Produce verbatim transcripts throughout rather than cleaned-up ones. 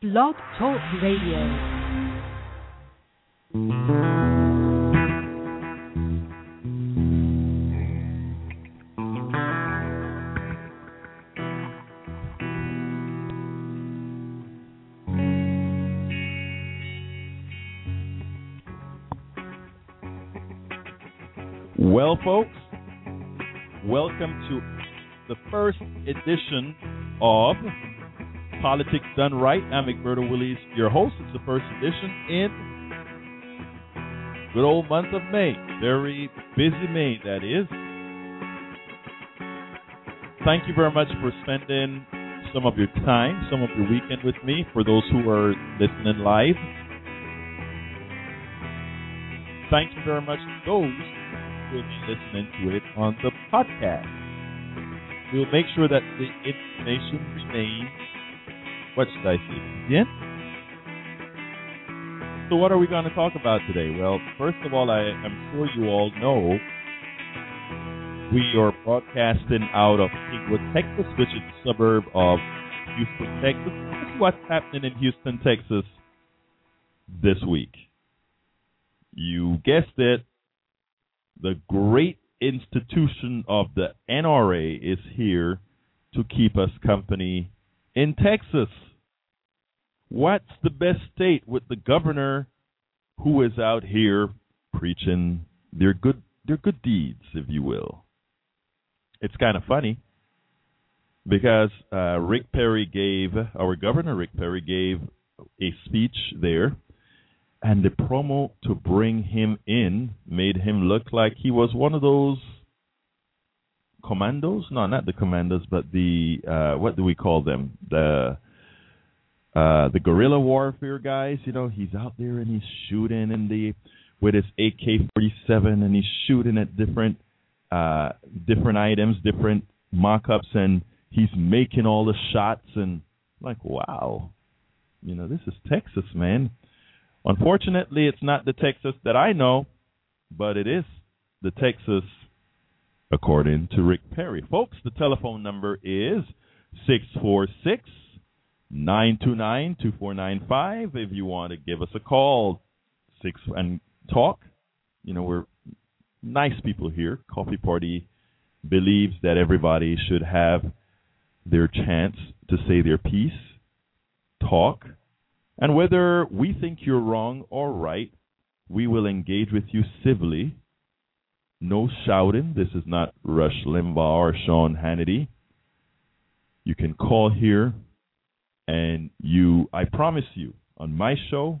Blog Talk Radio. Well, folks, welcome to the first edition of Politics Done Right. I'm McMurdo Willies, your host. It's the first edition in good old month of May. Very busy May, that is. Thank you very much for spending some of your time, some of your weekend with me, for those who are listening live. Thank you very much to those will be listening to it on the podcast. We'll make sure that the information remains, what should I say, again? So what are we going to talk about today? Well, first of all, I, I'm sure you all know we are broadcasting out of Kingwood, Texas, which is a suburb of Houston, Texas. This is what's happening in Houston, Texas this week. You guessed it. The great institution of the N R A is here to keep us company in Texas. What's the best state with the governor who is out here preaching their good their good deeds, if you will? It's kind of funny because uh, Rick Perry gave, our governor Rick Perry gave a speech there. And the promo to bring him in made him look like he was one of those commandos. No, not the commandos, but the, uh, what do we call them? The uh, the guerrilla warfare guys. You know, he's out there and he's shooting in the with his A K forty-seven and he's shooting at different uh, different items, different mock-ups, and he's making all the shots. And like, wow, you know, this is Texas, man. Unfortunately, it's not the Texas that I know, but it is the Texas according to Rick Perry. Folks, the telephone number is six four six, nine two nine, two four nine five. If you want to give us a call six and talk, you know, we're nice people here. Coffee Party believes that everybody should have their chance to say their piece, talk. And whether we think you're wrong or right, we will engage with you civilly. No shouting. This is not Rush Limbaugh or Sean Hannity. You can call here, and you, I promise you, on my show,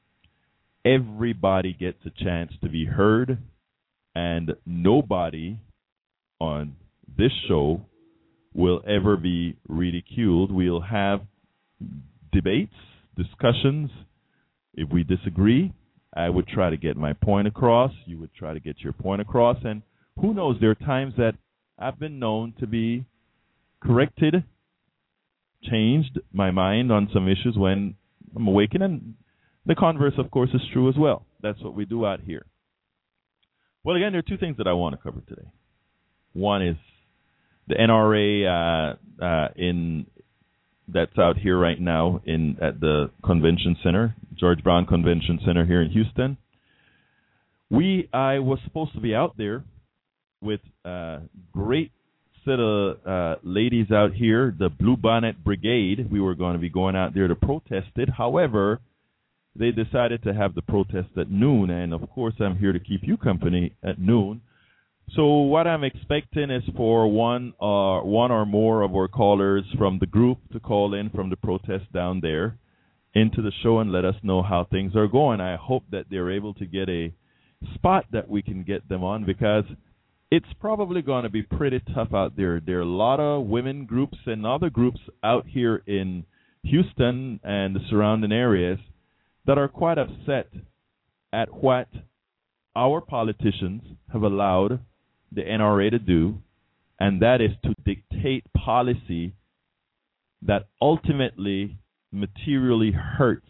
everybody gets a chance to be heard, and nobody on this show will ever be ridiculed. We'll have debates, discussions. If we disagree, I would try to get my point across. You would try to get your point across. And who knows, there are times that I've been known to be corrected, changed my mind on some issues when I'm awakened. And the converse, of course, is true as well. That's what we do out here. Well, again, there are two things that I want to cover today. One is the N R A uh, uh, in that's out here right now in at the convention center, George Brown Convention Center here in Houston. We, I was supposed to be out there with a great set of uh, ladies out here, the Blue Bonnet Brigade. We were going to be going out there to protest it. However, they decided to have the protest at noon, and of course I'm here to keep you company at noon. So what I'm expecting is for one uh, one or more of our callers from the group to call in from the protest down there into the show and let us know how things are going. I hope that they're able to get a spot that we can get them on, because it's probably going to be pretty tough out there. There are a lot of women groups and other groups out here in Houston and the surrounding areas that are quite upset at what our politicians have allowed the N R A to do, and that is to dictate policy that ultimately materially hurts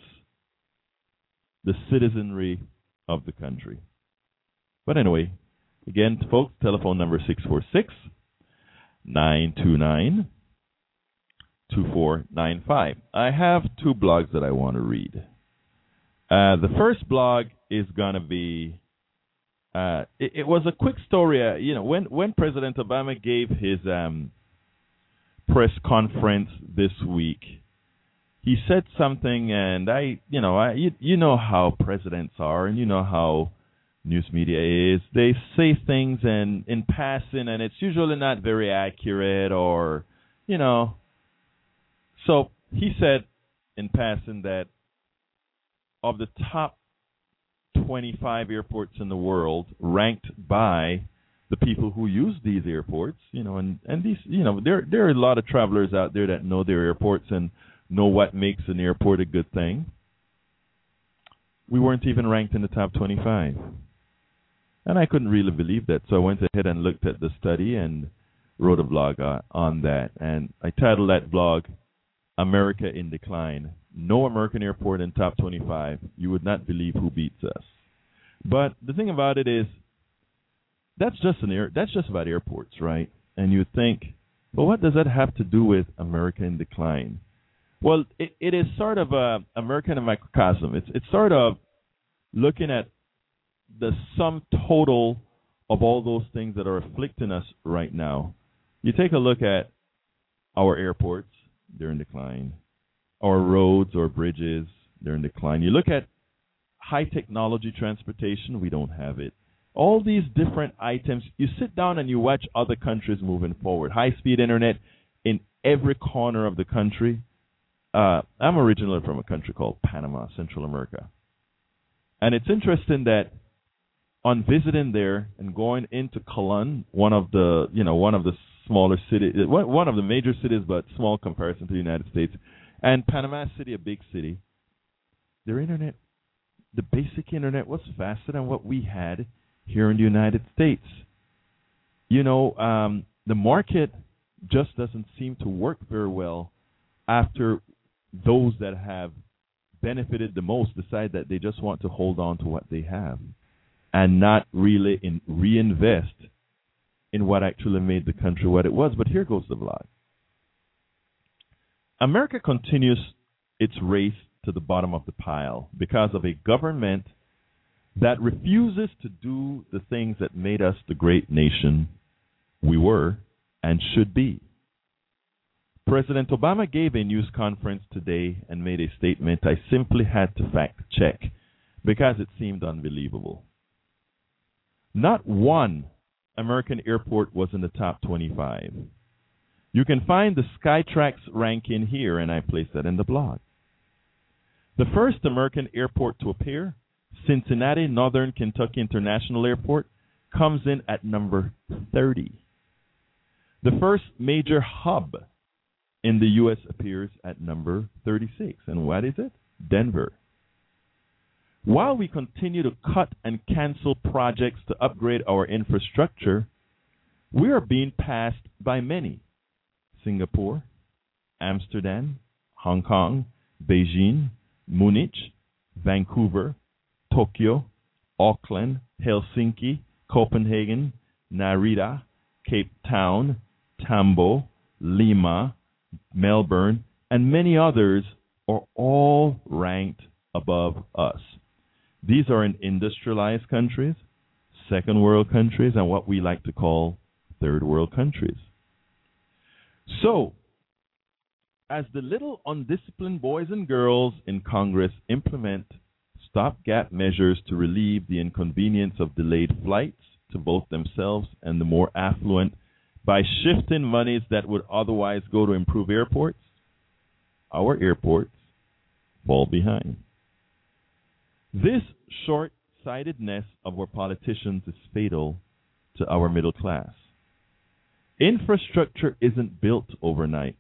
the citizenry of the country. But anyway, again, folks, telephone number six four six, nine two nine, two four nine five. I have two blogs that I want to read. Uh, the first blog is going to be, uh, it, it was a quick story. Uh, you know, when, when President Obama gave his um, press conference this week, he said something, and I, you know, I, you, you know how presidents are, and you know how news media is. They say things and in passing, and it's usually not very accurate, or, you know. So he said in passing that of the top twenty-five airports in the world, ranked by the people who use these airports, you know, and, and these, you know, there there are a lot of travelers out there that know their airports and know what makes an airport a good thing. We weren't even ranked in the top twenty-five. And I couldn't really believe that, so I went ahead and looked at the study and wrote a blog uh, on that. And I titled that blog, America in Decline. No American airport in top twenty-five. You would not believe who beats us. But the thing about it is, that's just an air, that's just about airports, right? And you think, well, what does that have to do with America in Decline? Well, it, it is sort of a American microcosm. It's it's sort of looking at the sum total of all those things that are afflicting us right now. You take a look at our airports, they're in decline. Our roads or bridges, they're in decline. You look at high technology transportation, we don't have it. All these different items, you sit down and you watch other countries moving forward. High-speed internet in every corner of the country. Uh, I'm originally from a country called Panama, Central America. And it's interesting that on visiting there and going into Colón, one of the, you know, one of the smaller cities, one of the major cities, but small comparison to the United States, and Panama City, a big city, their internet, the basic internet was faster than what we had here in the United States. You know, um, the market just doesn't seem to work very well after those that have benefited the most decide that they just want to hold on to what they have and not really in reinvest in what actually made the country what it was. But here goes the blog. America continues its race to the bottom of the pile because of a government that refuses to do the things that made us the great nation we were and should be. President Obama gave a news conference today and made a statement I simply had to fact check because it seemed unbelievable. Not one American airport was in the top twenty-five. You can find the Skytrax ranking here, and I placed that in the blog. The first American airport to appear, Cincinnati Northern Kentucky International Airport, comes in at number thirty. The first major hub in the U S appears at number thirty-six. And what is it? Denver. While we continue to cut and cancel projects to upgrade our infrastructure, we are being passed by many. Singapore, Amsterdam, Hong Kong, Beijing, Munich, Vancouver, Tokyo, Auckland, Helsinki, Copenhagen, Narita, Cape Town, Tambo, Lima, Melbourne, and many others are all ranked above us. These are in industrialized countries, second world countries, and what we like to call third world countries. So, as the little undisciplined boys and girls in Congress implement stopgap measures to relieve the inconvenience of delayed flights to both themselves and the more affluent by shifting monies that would otherwise go to improve airports, our airports fall behind. This short-sightedness of our politicians is fatal to our middle class. Infrastructure isn't built overnight.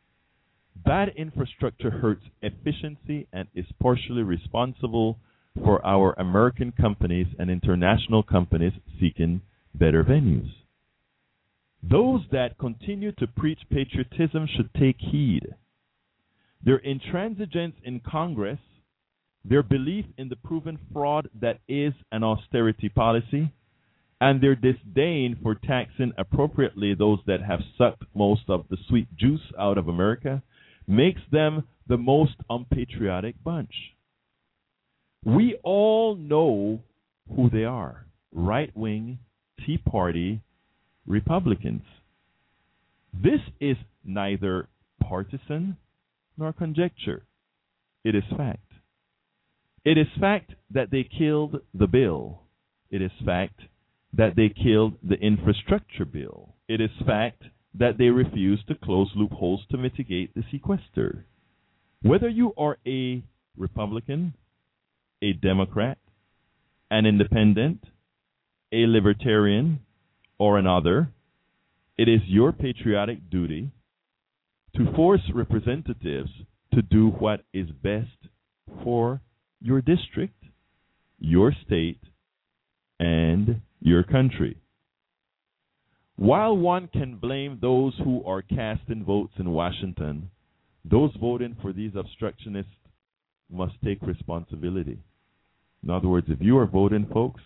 Bad infrastructure hurts efficiency and is partially responsible for our American companies and international companies seeking better venues. Those that continue to preach patriotism should take heed. Their intransigence in Congress, their belief in the proven fraud that is an austerity policy, and their disdain for taxing appropriately those that have sucked most of the sweet juice out of America makes them the most unpatriotic bunch. We all know who they are. Right-wing, Tea Party, Republicans. This is neither partisan nor conjecture. It is fact. It is fact that they killed the bill. It is fact that they killed the infrastructure bill. It is fact that they refused to close loopholes to mitigate the sequester. Whether you are a Republican, a Democrat, an independent, a libertarian, or another, it is your patriotic duty to force representatives to do what is best for your district, your state, and your country. While one can blame those who are casting votes in Washington, those voting for these obstructionists must take responsibility. In other words, if you are voting, folks,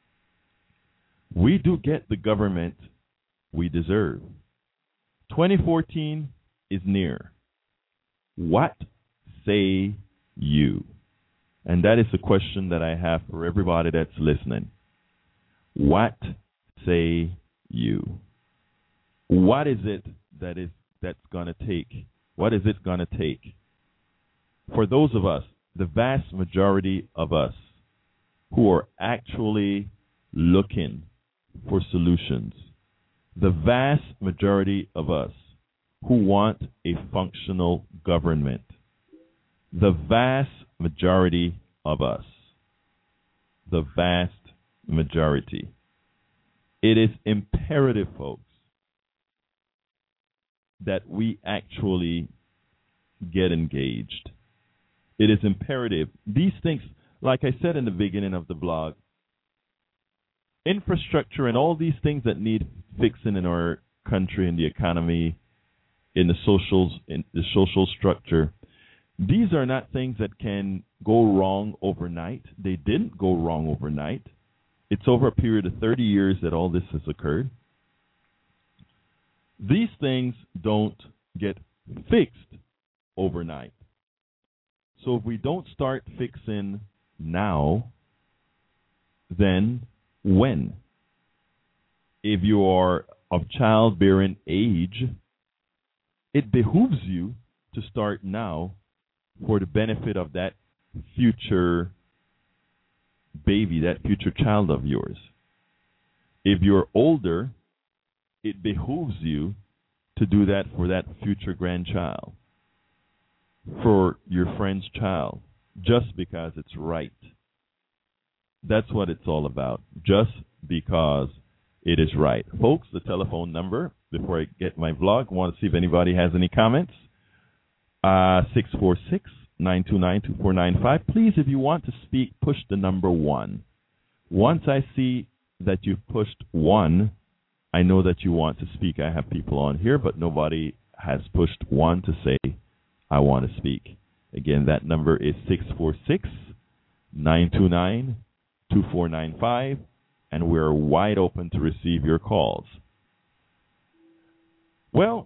we do get the government we deserve. twenty fourteen is near. What say you? And that is the question that I have for everybody that's listening. What say you? What is it that is that's going to take? What is it going to take for those of us, the vast majority of us, who are actually looking for solutions, the vast majority of us who want a functional government, the vast majority of us, the vast majority. It is imperative, folks, that we actually get engaged. It is imperative. These things, like I said in the beginning of the blog, infrastructure and all these things that need fixing in our country, in the economy, in the socials, in the social structure, these are not things that can go wrong overnight. They didn't go wrong overnight. It's over a period of thirty years that all this has occurred. These things don't get fixed overnight. So if we don't start fixing now, then when? If you are of childbearing age, it behooves you to start now for the benefit of that future baby, that future child of yours. If you're older, it behooves you to do that for that future grandchild, for your friend's child, just because it's right. That's what it's all about, just because it is right. Folks, the telephone number, before I get my vlog, I want to see if anybody has any comments. Uh, six four six, nine two nine, two four nine five. Please, if you want to speak, push the number one. Once I see that you've pushed one, I know that you want to speak. I have people on here, but nobody has pushed one to say, I want to speak. Again, that number is six four six, nine two nine, two four nine five, and we're wide open to receive your calls. Well,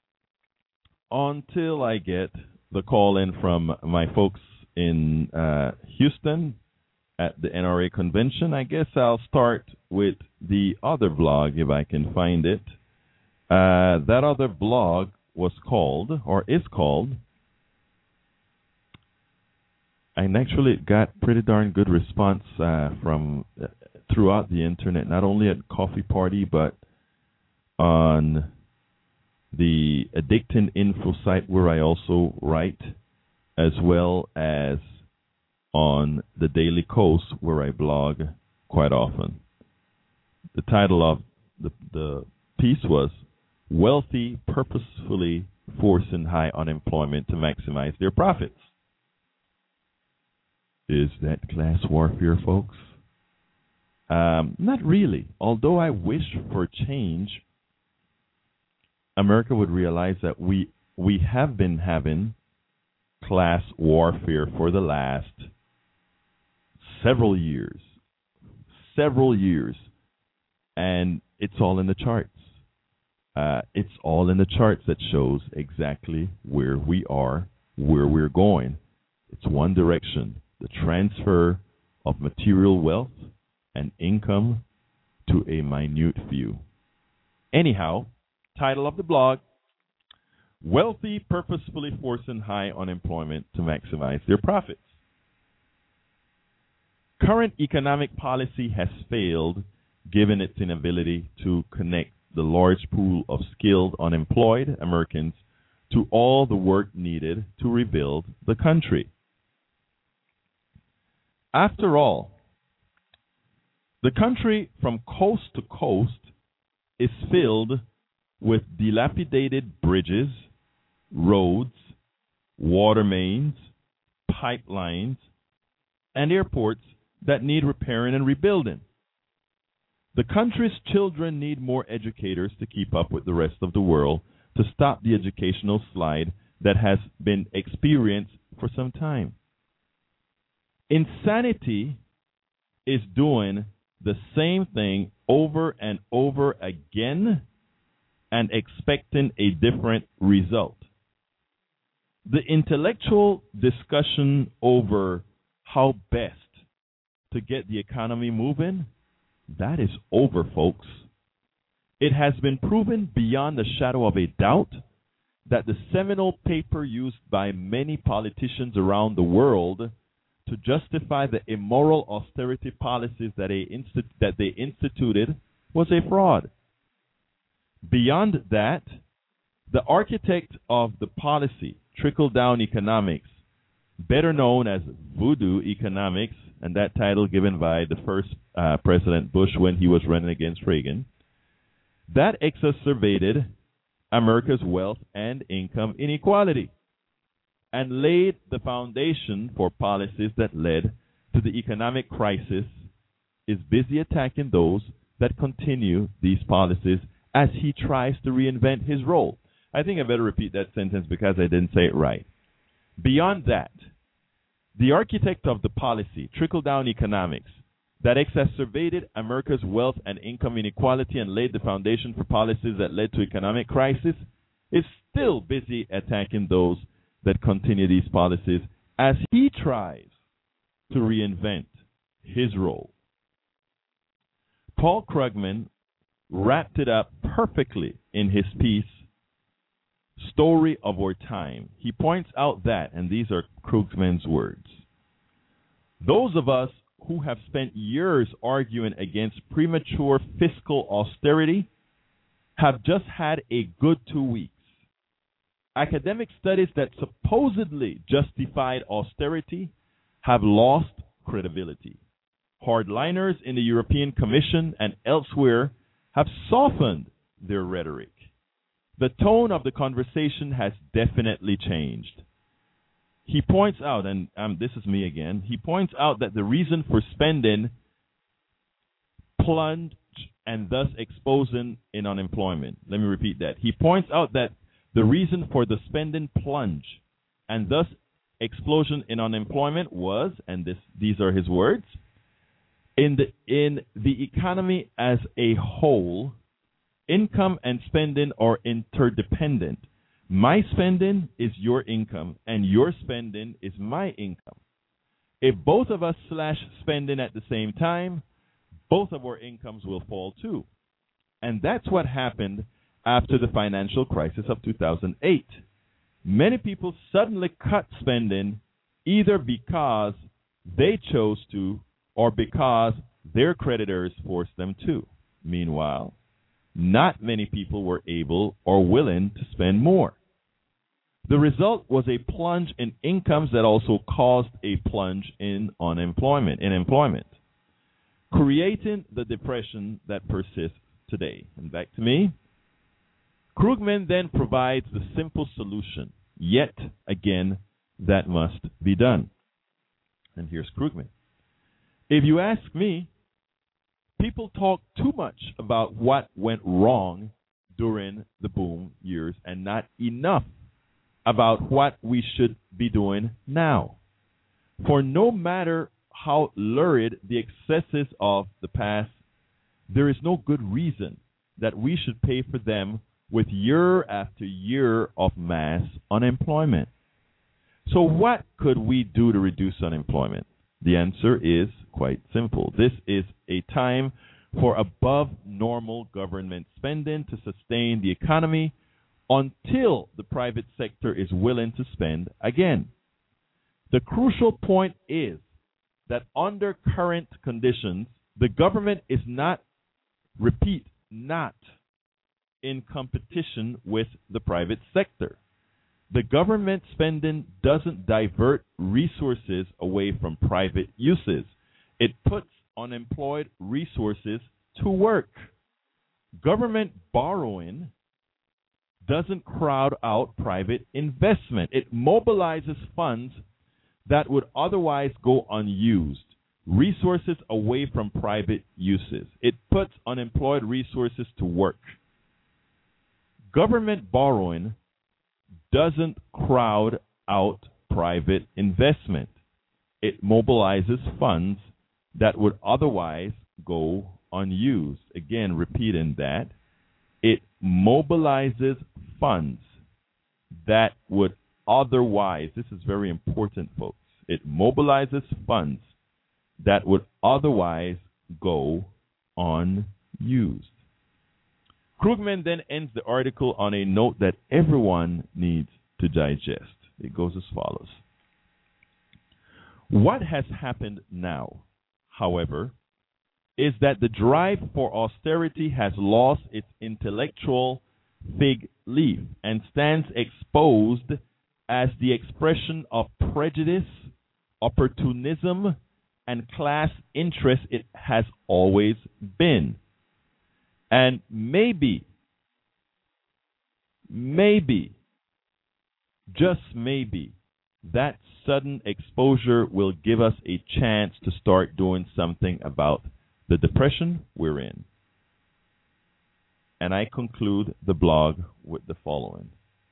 until I get the call in from my folks in uh, Houston at the N R A convention, I guess I'll start with the other blog if I can find it. Uh, that other blog was called, or is called, and actually it got pretty darn good response uh, from uh, throughout the internet, not only at Coffee Party, but on the Addicting Info site where I also write, as well as on the Daily Coast where I blog quite often. The title of the, the piece was Wealthy Purposefully Forcing High Unemployment to Maximize Their Profits. Is that class warfare, folks? Um, not really. Although I wish for change, America would realize that we we have been having class warfare for the last several years. Several years. And it's all in the charts. Uh, it's all in the charts that shows exactly where we are, where we're going. It's one direction, the transfer of material wealth and income to a minute few. Anyhow, title of the blog, Wealthy Purposefully Forcing High Unemployment to Maximize Their Profits. Current economic policy has failed given its inability to connect the large pool of skilled unemployed Americans to all the work needed to rebuild the country. After all, the country from coast to coast is filled with dilapidated bridges, roads, water mains, pipelines, and airports that need repairing and rebuilding. The country's children need more educators to keep up with the rest of the world to stop the educational slide that has been experienced for some time. Insanity is doing the same thing over and over again and expecting a different result. The intellectual discussion over how best to get the economy moving, that is over, folks. It has been proven beyond a shadow of a doubt that the seminal paper used by many politicians around the world to justify the immoral austerity policies that they, insti- that they instituted was a fraud. Beyond that, the architect of the policy, trickle-down economics, better known as voodoo economics, and that title given by the first uh, President Bush when he was running against Reagan, that exacerbated America's wealth and income inequality and laid the foundation for policies that led to the economic crisis, is busy attacking those that continue these policies as he tries to reinvent his role. I think I better repeat that sentence because I didn't say it right. Beyond that, the architect of the policy, trickle-down economics, that exacerbated America's wealth and income inequality and laid the foundation for policies that led to economic crisis, is still busy attacking those that continue these policies as he tries to reinvent his role. Paul Krugman wrapped it up perfectly in his piece, Story of Our Time. He points out that, and these are Krugman's words, those of us who have spent years arguing against premature fiscal austerity have just had a good two weeks. Academic studies that supposedly justified austerity have lost credibility. Hardliners in the European Commission and elsewhere have softened their rhetoric. The tone of the conversation has definitely changed. He points out, and um, this is me again, he points out that the reason for spending plunged and thus exposing in unemployment. Let me repeat that. He points out that the reason for the spending plunge and thus explosion in unemployment was, and this, these are his words, in the, in the economy as a whole, income and spending are interdependent. My spending is your income, and your spending is my income. If both of us slash spending at the same time, both of our incomes will fall too. And that's what happened after the financial crisis of two thousand eight. Many people suddenly cut spending either because they chose to or because their creditors forced them to. Meanwhile, not many people were able or willing to spend more. The result was a plunge in incomes that also caused a plunge in unemployment, in employment, creating the depression that persists today. And back to me. Krugman then provides the simple solution, yet again, that must be done. And here's Krugman. If you ask me, people talk too much about what went wrong during the boom years and not enough about what we should be doing now. For no matter how lurid the excesses of the past, there is no good reason that we should pay for them with year after year of mass unemployment. So what could we do to reduce unemployment? The answer is quite simple. This is a time for above normal government spending to sustain the economy until the private sector is willing to spend again. The crucial point is that under current conditions, the government is not, repeat, not in competition with the private sector. The government spending doesn't divert resources away from private uses. It puts unemployed resources to work. Government borrowing doesn't crowd out private investment. It mobilizes funds that would otherwise go unused, resources away from private uses. It puts unemployed resources to work. Government borrowing doesn't crowd out private investment. It mobilizes funds that would otherwise go unused. Again, repeating that. It mobilizes funds that would otherwise, this is very important, folks, it mobilizes funds that would otherwise go unused. Krugman then ends the article on a note that everyone needs to digest. It goes as follows. What has happened now, however, is that the drive for austerity has lost its intellectual fig leaf and stands exposed as the expression of prejudice, opportunism, and class interest it has always been. And maybe, maybe, just maybe, that sudden exposure will give us a chance to start doing something about the depression we're in. And I conclude the blog with the following.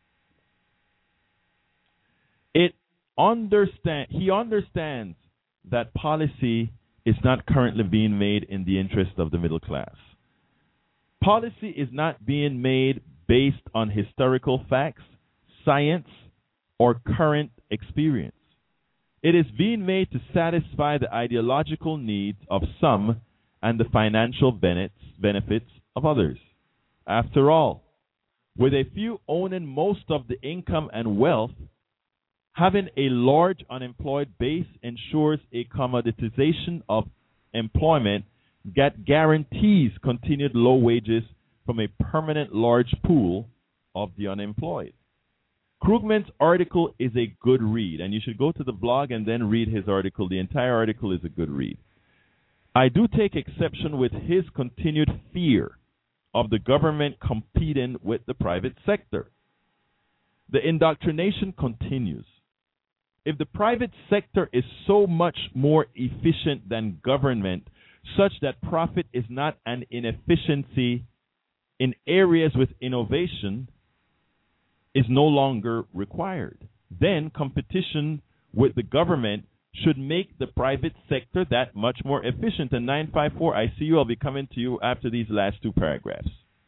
It understand he understands that policy is not currently being made in the interest of the middle class. Policy is not being made based on historical facts, science, or current experience. It is being made to satisfy the ideological needs of some and the financial benefits of others. After all, with a few owning most of the income and wealth, having a large unemployed base ensures a commoditization of employment that guarantees continued low wages from a permanent large pool of the unemployed. Krugman's article is a good read, and you should go to the blog and then read his article. The entire article is a good read. I do take exception with his continued fear of the government competing with the private sector. The indoctrination continues. If the private sector is so much more efficient than government, such that profit is not an inefficiency in areas with innovation is no longer required, then competition with the government should make the private sector that much more efficient. And nine five four, I see you. I'll be coming to you after these last two paragraphs.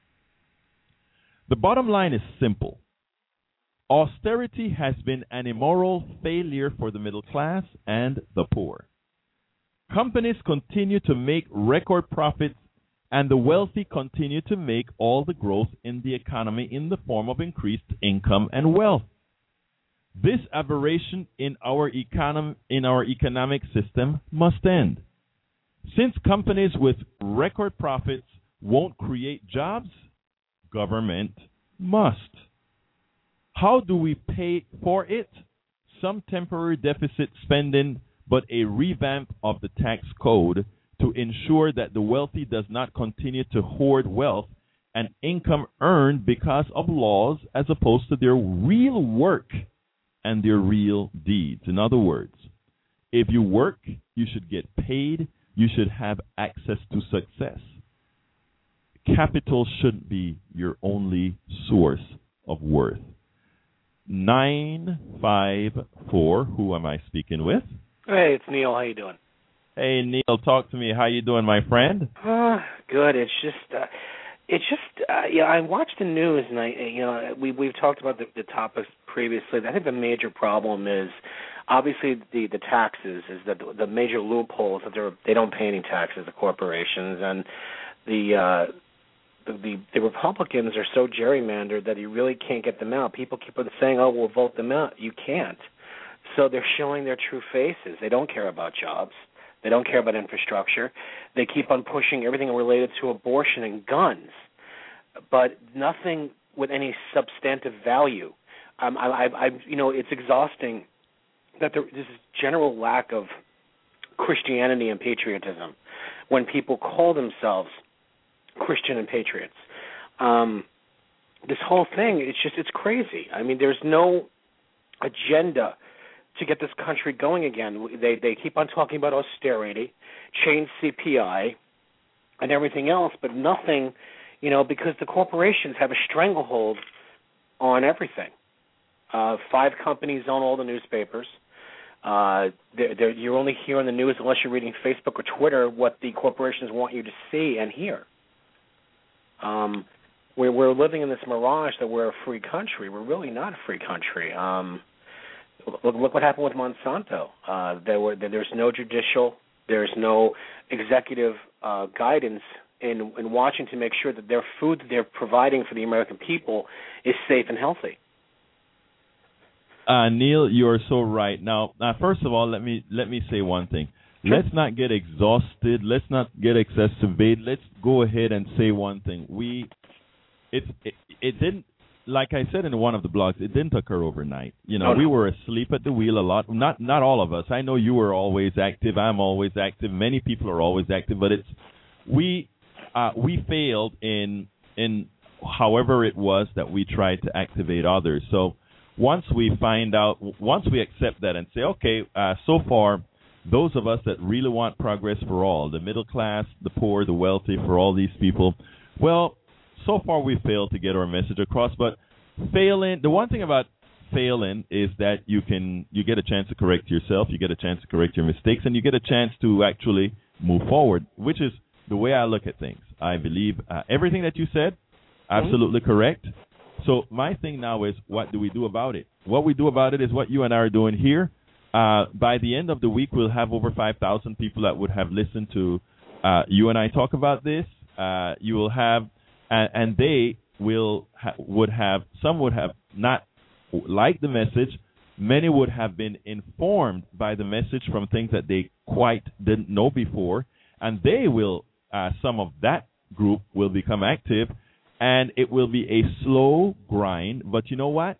The bottom line is simple. Austerity has been an immoral failure for the middle class and the poor. Companies continue to make record profits, and the wealthy continue to make all the growth in the economy in the form of increased income and wealth. This aberration in our econom- in our economic system must end. Since companies with record profits won't create jobs, government must. How do we pay for it? Some temporary deficit spending, but a revamp of the tax code to ensure that the wealthy does not continue to hoard wealth and income earned because of laws as opposed to their real work and their real deeds. In other words, if you work, you should get paid. You should have access to success. Capital shouldn't be your only source of worth. nine five four, who am I speaking with? Hey, it's Neil. How you doing? Hey, Neil, talk to me. How you doing, my friend? Uh, good. It's just, uh, It's just, uh, yeah, I watched the news, and I, you know, we we've talked about the, the topics previously. I think the major problem is obviously the the taxes. Is that the, the major loophole is that they they don't pay any taxes, the corporations, and the. Uh, The, the the Republicans are so gerrymandered that you really can't get them out. People keep on saying, "Oh, we'll vote them out." You can't. So they're showing their true faces. They don't care about jobs. They don't care about infrastructure. They keep on pushing everything related to abortion and guns, but nothing with any substantive value. Um, I, I, I, you know, it's exhausting that there, there's this general lack of Christianity and patriotism when people call themselves Christian and patriots. Um, this whole thing, it's just, it's crazy. I mean, there's no agenda to get this country going again. They they keep on talking about austerity, change C P I, and everything else, but nothing, you know, because the corporations have a stranglehold on everything. Uh, five companies own all the newspapers. Uh, they're, they're, you're only hearing the news unless you're reading Facebook or Twitter what the corporations want you to see and hear. Um, we're, we're living in this mirage that we're a free country. We're really not a free country. Um, look, look what happened with Monsanto. Uh, there were there's no judicial, there's no executive uh, guidance in, in watching to make sure that their food that they're providing for the American people is safe and healthy. Uh, Neil, you're so right. Now, uh, first of all, let me let me say one thing. Sure. Let's not get exhausted. Let's not get exacerbated. Let's go ahead and say one thing. We, it, it, it didn't, like I said in one of the blogs, it didn't occur overnight. You know, oh, no. We were asleep at the wheel a lot. Not not all of us. I know you were always active. I'm always active. Many people are always active. But it's we uh, we failed in in however it was that we tried to activate others. So once we find out, once we accept that and say, okay, uh, so far, those of us that really want progress for all, the middle class, the poor, the wealthy, for all these people, well, so far we failed to get our message across. But failing, the one thing about failing is that you can you get a chance to correct yourself, you get a chance to correct your mistakes, and you get a chance to actually move forward, which is the way I look at things. I believe uh, everything that you said, absolutely mm-hmm. correct. So my thing now is, what do we do about it? What we do about it is what you and I are doing here. Uh, by the end of the week, we'll have over five thousand people that would have listened to uh, you and I talk about this. Uh, you will have, uh, and they will ha- would have, some would have not liked the message. Many would have been informed by the message from things that they quite didn't know before. And they will, uh, some of that group will become active. And it will be a slow grind. But you know what?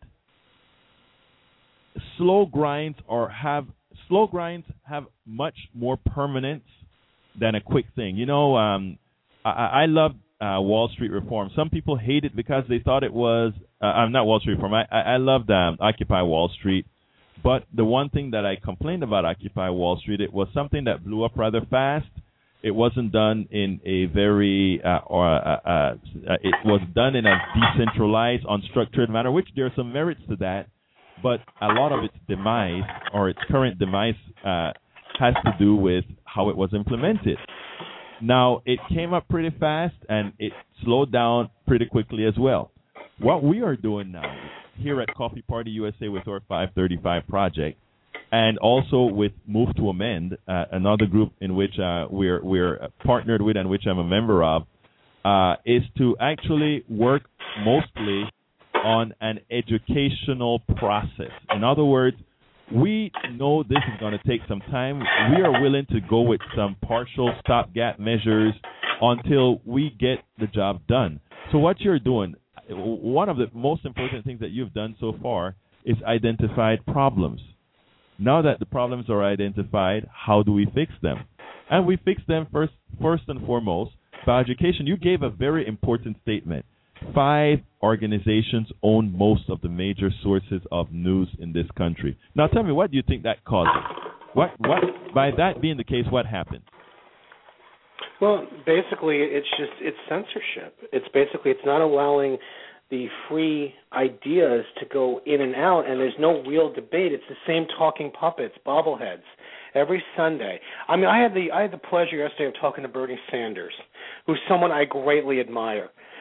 Slow grinds or have slow grinds have much more permanence than a quick thing. You know, um, I, I love uh, Wall Street Reform. Some people hate it because they thought it was. Uh, I'm not Wall Street Reform. I, I, I loved um, Occupy Wall Street. But the one thing that I complained about Occupy Wall Street, it was something that blew up rather fast. It wasn't done in a very, uh, or uh, uh, it was done in a decentralized, unstructured manner, which there are some merits to that. But a lot of its demise, or its current demise, uh, has to do with how it was implemented. Now, it came up pretty fast, and it slowed down pretty quickly as well. What we are doing now here at Coffee Party U S A with our five thirty-five project, and also with Move to Amend, uh, another group in which uh, we're we're partnered with and which I'm a member of, uh, is to actually work mostly on an educational process. In other words, we know this is going to take some time. We are willing to go with some partial stopgap measures until we get the job done. So what you're doing, one of the most important things that you've done so far is identified problems. Now that the problems are identified, how do we fix them? And we fix them first, first and foremost by education. You gave a very important statement. Five organizations own most of the major sources of news in this country. Now, tell me, what do you think that causes? What, what, by that being the case, what happened? Well, basically, it's just it's censorship. It's basically it's not allowing the free ideas to go in and out, and there's no real debate. It's the same talking puppets, bobbleheads, every Sunday. I mean, I had the I had the pleasure yesterday of talking to Bernie Sanders, who's someone I greatly admire.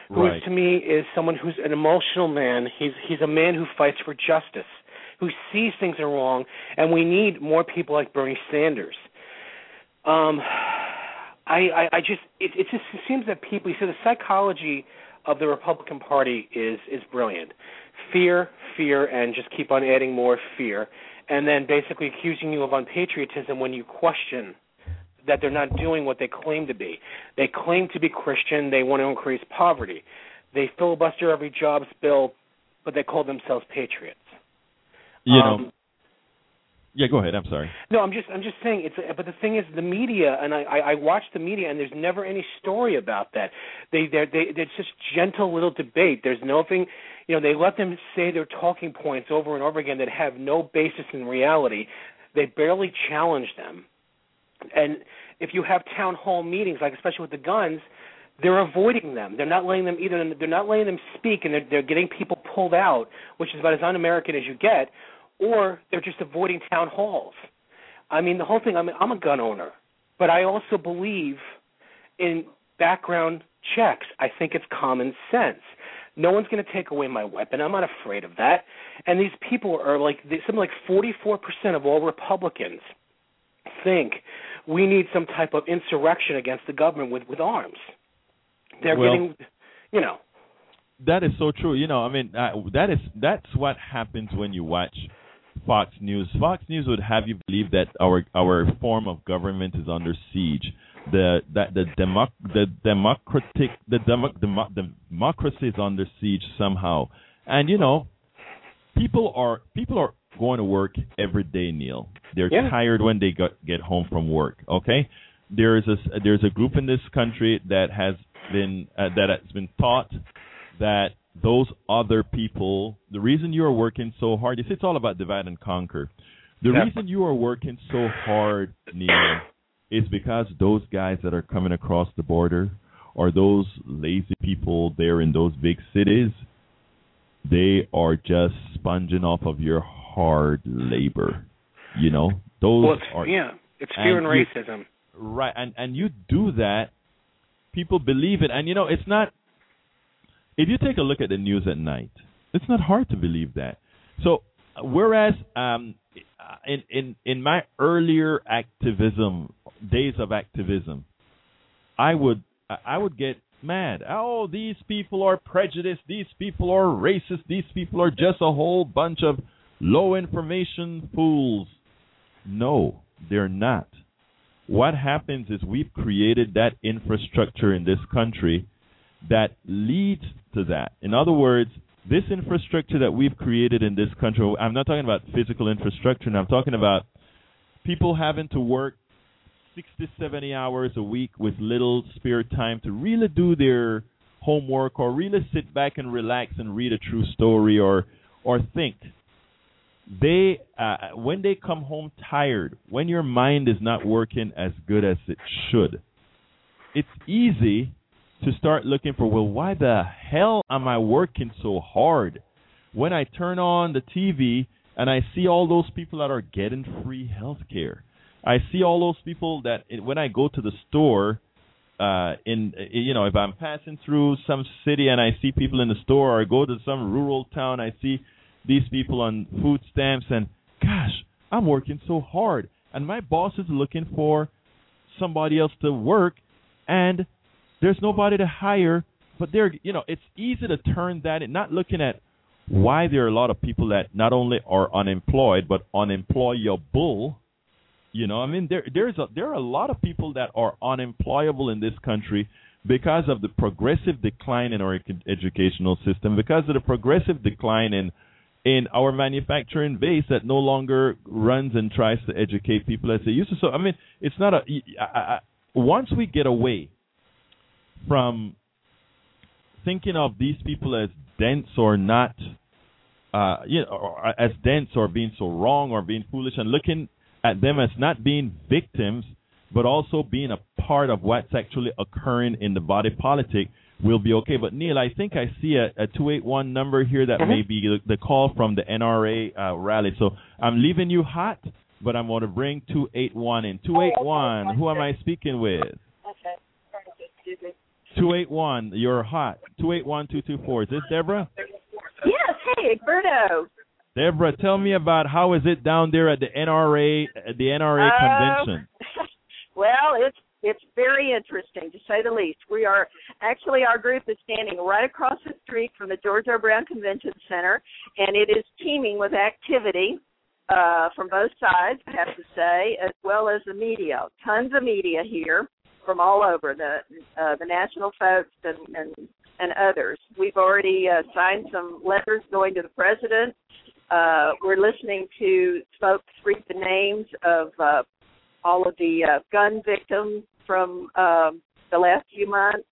who right. is, to me, is someone who's an emotional man. He's he's a man who fights for justice, who sees things are wrong, and we need more people like Bernie Sanders. Um, I, I, I just it, it just seems that people. You see, the psychology of the Republican Party is is brilliant. Fear, fear, and just keep on adding more fear, and then basically accusing you of unpatriotism when you question that they're not doing what they claim to be. They claim to be Christian. They want to increase poverty. They filibuster every jobs bill, but they call themselves patriots. You um, know. Yeah, go ahead. I'm sorry. No, I'm just I'm just saying it's. But the thing is, the media, and I, I, I watch the media, and there's never any story about that. They they they it's just gentle little debate. There's nothing, you know. They let them say their talking points over and over again that have no basis in reality. They barely challenge them. And if you have town hall meetings, like especially with the guns, they're avoiding them. They're not letting them either. They're not letting them speak, and they're, they're getting people pulled out, which is about as un-American as you get. Or they're just avoiding town halls. I mean, the whole thing. I mean, I'm a gun owner, but I also believe in background checks. I think it's common sense. No one's going to take away my weapon. I'm not afraid of that. And these people are like something like forty-four percent of all Republicans think we need some type of insurrection against the government with, with arms. They're well, getting, you know. That is so true. You know, I mean, uh, that is that's what happens when you watch Fox News. Fox News would have you believe that our our form of government is under siege. The that the democ the democratic the demo, demo, democracy is under siege somehow. And you know, people are people are going to work every day, Neil. They're yeah. tired when they got, get home from work. Okay, there is a there's a group in this country that has been uh, that has been taught that those other people, the reason you are working so hard, it's all about divide and conquer. The yeah. reason you are working so hard, Neil, is because those guys that are coming across the border or those lazy people there in those big cities, they are just sponging off of your hard labor. You know, those well, it's, are yeah, it's fear and, and racism. You, right, and and you do that, people believe it, and you know, it's not. If you take a look at the news at night, it's not hard to believe that. So, whereas um, in in in my earlier activism days of activism, I would I would get mad. Oh, these people are prejudiced. These people are racist. These people are just a whole bunch of low information fools. No, they're not. What happens is we've created that infrastructure in this country that leads to that. In other words, this infrastructure that we've created in this country, I'm not talking about physical infrastructure, and I'm talking about people having to work sixty, seventy hours a week with little spare time to really do their homework or really sit back and relax and read a true story or or think. They uh, when they come home tired, when your mind is not working as good as it should, it's easy to start looking for, well, why the hell am I working so hard? When I turn on the T V and I see all those people that are getting free health care, I see all those people that when I go to the store, uh, in you know, if I'm passing through some city and I see people in the store, or I go to some rural town, I see these people on food stamps, and gosh, I'm working so hard, and my boss is looking for somebody else to work, and there's nobody to hire. But they're, you know, it's easy to turn that in, not looking at why there are a lot of people that not only are unemployed but unemployable. You know, I mean, there there's a, there are a lot of people that are unemployable in this country because of the progressive decline in our ed- educational system, because of the progressive decline in in our manufacturing base that no longer runs and tries to educate people as they used to. So, I mean, it's not a I, I, once we get away from thinking of these people as dense or not, uh, you know, or as dense or being so wrong or being foolish, and looking at them as not being victims, but also being a part of what's actually occurring in the body politic, we'll be okay. But, Neil, I think I see a, a two eight one number here that mm-hmm. may be the, the call from the N R A uh, rally. So I'm leaving you hot, but I'm going to bring two eight one in. two eight one, who am I speaking with? Okay. Excuse me. two eight one. You're hot. two eight one, two two four. Is this Deborah? Yes. Hey, Berto. Deborah, tell me about how is it down there at the N R A at the N R A Uh, convention? Well, it's it's very interesting, to say the least. We are actually, our group is standing right across the street from the George R. Brown Convention Center, and it is teeming with activity uh, from both sides, I have to say, as well as the media. Tons of media here from all over, the uh, the national folks and, and, and others. We've already uh, signed some letters going to the president. Uh, we're listening to folks read the names of uh, all of the uh, gun victims from um, the last few months.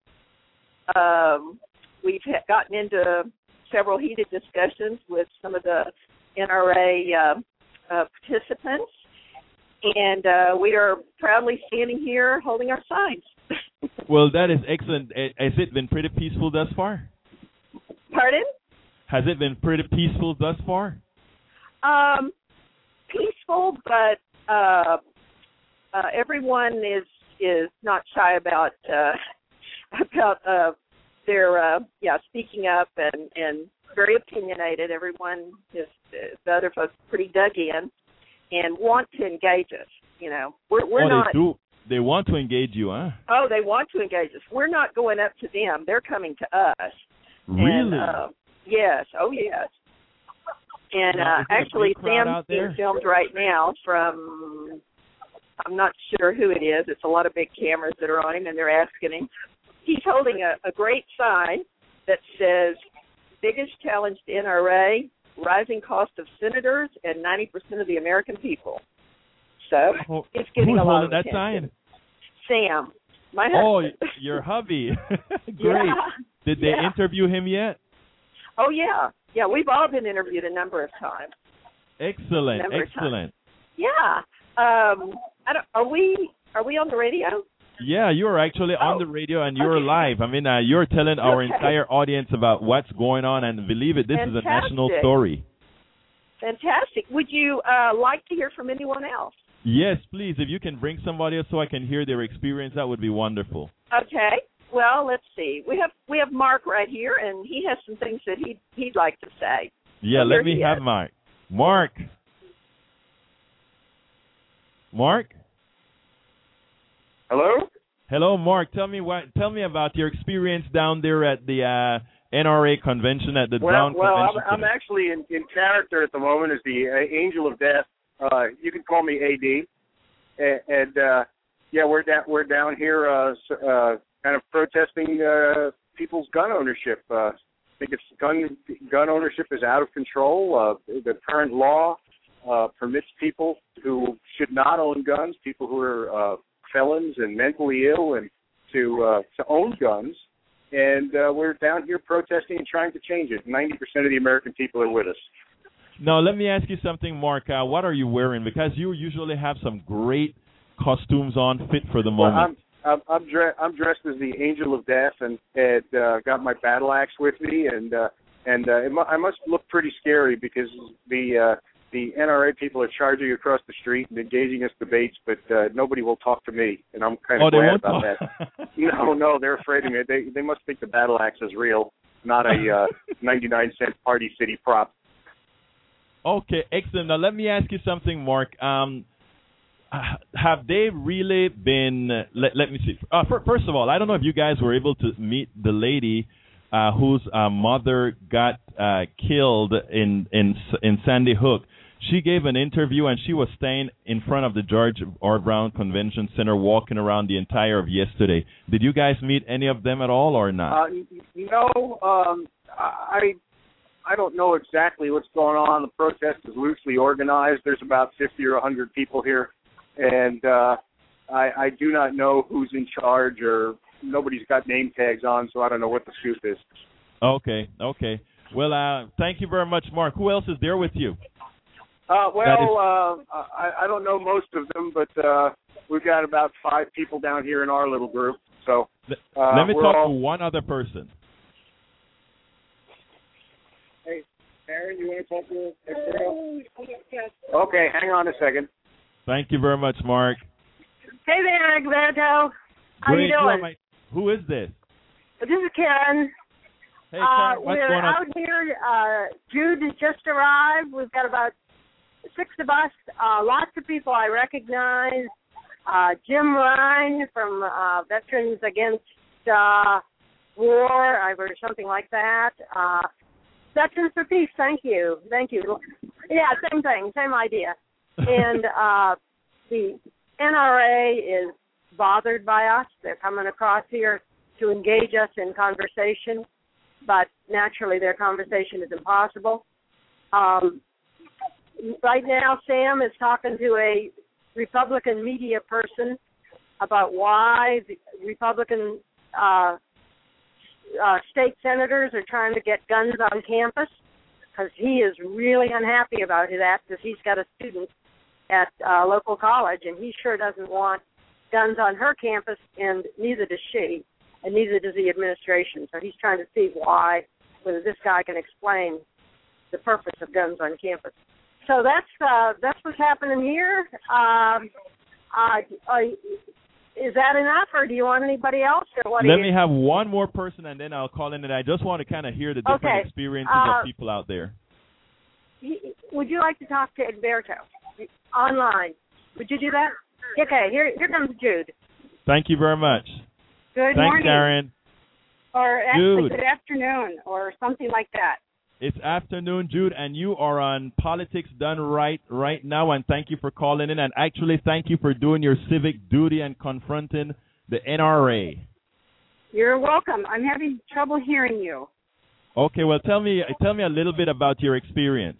Um, we've ha- gotten into several heated discussions with some of the N R A uh, uh, participants, and uh, we are proudly standing here holding our signs. Well, that is excellent. Eh, Has it been pretty peaceful thus far? Pardon? Has it been pretty peaceful thus far? Um, peaceful, but uh, uh, everyone is is not shy about uh, about uh, their uh, yeah speaking up and, and very opinionated. Everyone is uh, the other folks pretty dug in and want to engage us. You know, we're we're oh, not. They do. They want to engage you, huh? Oh, they want to engage us. We're not going up to them. They're coming to us. Really? And, uh, yes. Oh, yes. And Now, uh, is there a actually, big crowd Sam's out being there? filmed right now from, I'm not sure who it is. It's a lot of big cameras that are on him, and they're asking him. He's holding a, a great sign that says, biggest challenge to N R A, rising cost of senators and ninety percent of the American people. So Oh, it's getting who's a lot holding of that attention. sign? Sam, my Oh, husband. your hubby. Great. Yeah. Did they Yeah. interview him yet? Oh, yeah. Yeah, we've all been interviewed a number of times. Excellent. Number of Excellent. Yeah. Um, I don't, are we are we on the radio? Yeah, you're actually on Oh, the radio and you're okay. live. I mean, uh, you're telling our Okay. entire audience about what's going on, and believe it, this is a national Fantastic. story. Fantastic. Would you uh, like to hear from anyone else? Yes, please. If you can bring somebody else so I can hear their experience, that would be wonderful. Okay. Well, let's see. We have we have Mark right here, and he has some things that he'd, he'd like to say. Yeah, So let here me he have is. Mark. Mark. Mark. Hello? Hello, Mark. Tell me what. Tell me about your experience down there at the uh, N R A convention at the Well, Brown well, I'm, Convention. I'm Center. actually in, in character at the moment as the uh, Angel of Death. Uh, you can call me A D. And, and uh, yeah, we're down we're down here, uh, s- uh, kind of protesting uh, people's gun ownership. Uh, I think it's gun gun ownership is out of control. Uh, the current law uh, permits people who should not own guns, people who are uh, felons and mentally ill, and to uh, to own guns. And uh, we're down here protesting and trying to change it. ninety percent of the American people are with us. Now, let me ask you something, Mark. Uh, what are you wearing? Because you usually have some great costumes on, fit for the Well, moment. I'm I'm I'm, dre- I'm dressed as the Angel of Death, and and uh, got my battle axe with me, and uh, and uh, it mu- I must look pretty scary because the uh, the N R A people are charging across the street and engaging us debates, but uh, nobody will talk to me, and I'm kind of oh, they glad won't about talk. that. No, no, they're afraid of me. They they must think the battle axe is real, not a uh, ninety-nine cent Party City prop. Okay, excellent. Now, let me ask you something, Mark. Um, uh, have they really been, uh, let, let me see. Uh, fir- first of all, I don't know if you guys were able to meet the lady uh, whose uh, mother got uh, killed in, in, in Sandy Hook. She gave an interview, and she was staying in front of the George R. Brown Convention Center, walking around the entire of yesterday. Did you guys meet any of them at all or not? Uh, n- no, um, I I don't know exactly what's going on. The protest is loosely organized. There's about fifty or one hundred people here, and uh, I, I do not know who's in charge, or nobody's got name tags on, so I don't know what the scoop is. Okay, okay. Well, uh, thank you very much, Mark. Who else is there with you? Uh, That well, uh, I, I don't know most of them, but uh, we've got about five people down here in our little group. So uh, Let me we're talk all... to one other person. Hey, Aaron, you want to talk to us? Okay, hang on a second. Thank you very much, Mark. Hey there, Egberto. How Great. you Who, doing? am I- who is this? This is Karen. Hey, uh, Karen, what's we're going on? out here. Uh, Jude has just arrived. We've got about six of us. Uh, lots of people I recognize. Uh, Jim Ryan from uh, Veterans Against uh, War, or something like that. Uh, Veterans for Peace. Thank you. Thank you. Yeah, same thing. Same idea. And uh, the N R A is bothered by us. They're coming across here to engage us in conversation, but naturally their conversation is impossible. Um, right now, Sam is talking to a Republican media person about why the Republican uh, uh, state senators are trying to get guns on campus, because he is really unhappy about that, because he's got a student at a local college, and he sure doesn't want guns on her campus, and neither does she, and neither does the administration. So he's trying to see why, whether this guy can explain the purpose of guns on campus. So that's uh, that's what's happening here. Um, uh, uh, is that enough, or do you want anybody else? Or what? Let do me you... have one more person, and then I'll call in. And I just want to kind of hear the different Okay. experiences Uh, of people out there. He- Would you like to talk to Egberto online? Would you do that? Okay, here here comes Jude. Thank you very much. Good Thanks, morning. Karen. Or actually, Jude. good afternoon, or something like that. It's afternoon, Jude, and you are on Politics Done Right right now, and thank you for calling in, and actually thank you for doing your civic duty and confronting the N R A. You're welcome. I'm having trouble hearing you. Okay, well, tell me tell me a little bit about your experience.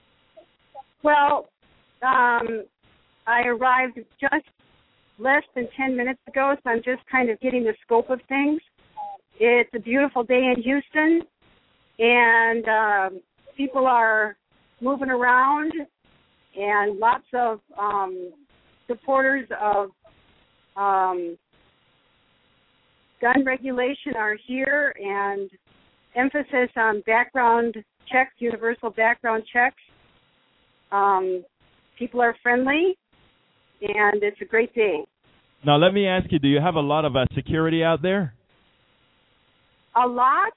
Well, um, I arrived just less than ten minutes ago, so I'm just kind of getting the scope of things. It's a beautiful day in Houston, and um, people are moving around, and lots of um, supporters of um, gun regulation are here, and emphasis on background checks, universal background checks. Um, people are friendly, and it's a great day. Now, let me ask you, do you have a lot of uh, security out there? A lot?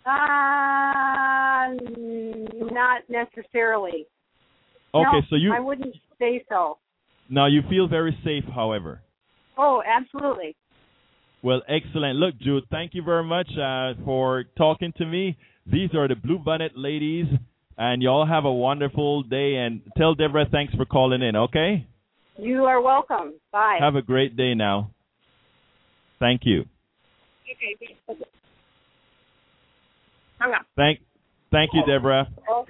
Uh, not necessarily. Okay, no, so you I wouldn't say so. now you feel very safe, however. Oh, absolutely. Well, excellent. Look, Jude, thank you very much uh, for talking to me. These are the Blue Bonnet ladies, and y'all have a wonderful day. And tell Deborah thanks for calling in, okay? You are welcome. Bye. Have a great day now. Thank you. Okay. Hang on. Thank, thank you, Deborah.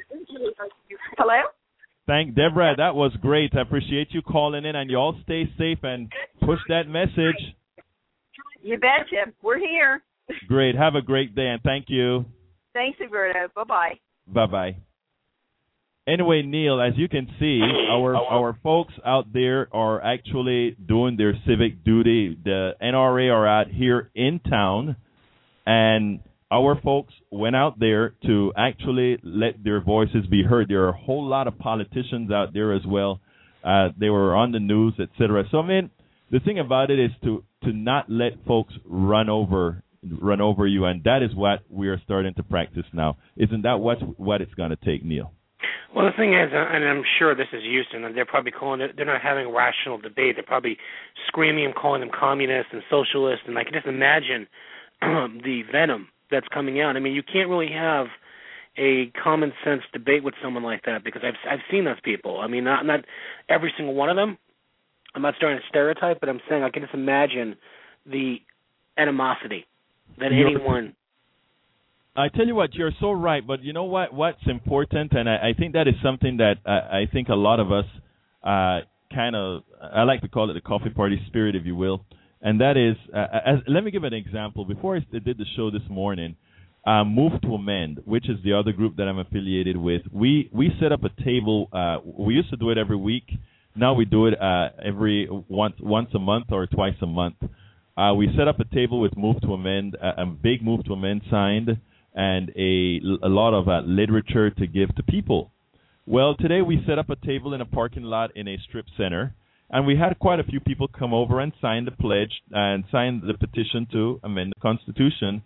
Hello? Thank Deborah. That was great. I appreciate you calling in, and you all stay safe and push that message. You betcha. We're here. Great. Have a great day, and thank you. Thanks, Alberto. Bye-bye. Bye-bye. Anyway, Neil, as you can see, our our folks out there are actually doing their civic duty. The N R A are out here in town, and our folks went out there to actually let their voices be heard. There are a whole lot of politicians out there as well. Uh, they were on the news, et cetera. So, I mean, the thing about it is to, to not let folks run over run over you, and that is what we are starting to practice now. Isn't that what what it's going to take, Neil? Well, the thing is, uh, and I'm sure this is Houston, and they're probably calling it, they're not having a rational debate. They're probably screaming and calling them communists and socialists, and I can just imagine the venom that's coming out. I mean, you can't really have a common sense debate with someone like that, because I've I've seen those people. I mean, not not every single one of them. I'm not starting to stereotype, but I'm saying I can just imagine the animosity that You're, anyone. I tell you what, you're so right, but you know what? What's important, and I, I think that is something that I, I think a lot of us uh, kind of, I like to call it the coffee party spirit, if you will, and that is, uh, as, let me give an example. Before I did the show this morning, uh, Move to Amend, which is the other group that I'm affiliated with, we, we set up a table. Uh, we used to do it every week. Now we do it uh, every once once a month or twice a month. Uh, we set up a table with Move to Amend, a, a big Move to Amend signed, and a, a lot of uh, literature to give to people. Well, today we set up a table in a parking lot in a strip center, and we had quite a few people come over and sign the pledge and sign the petition to amend the Constitution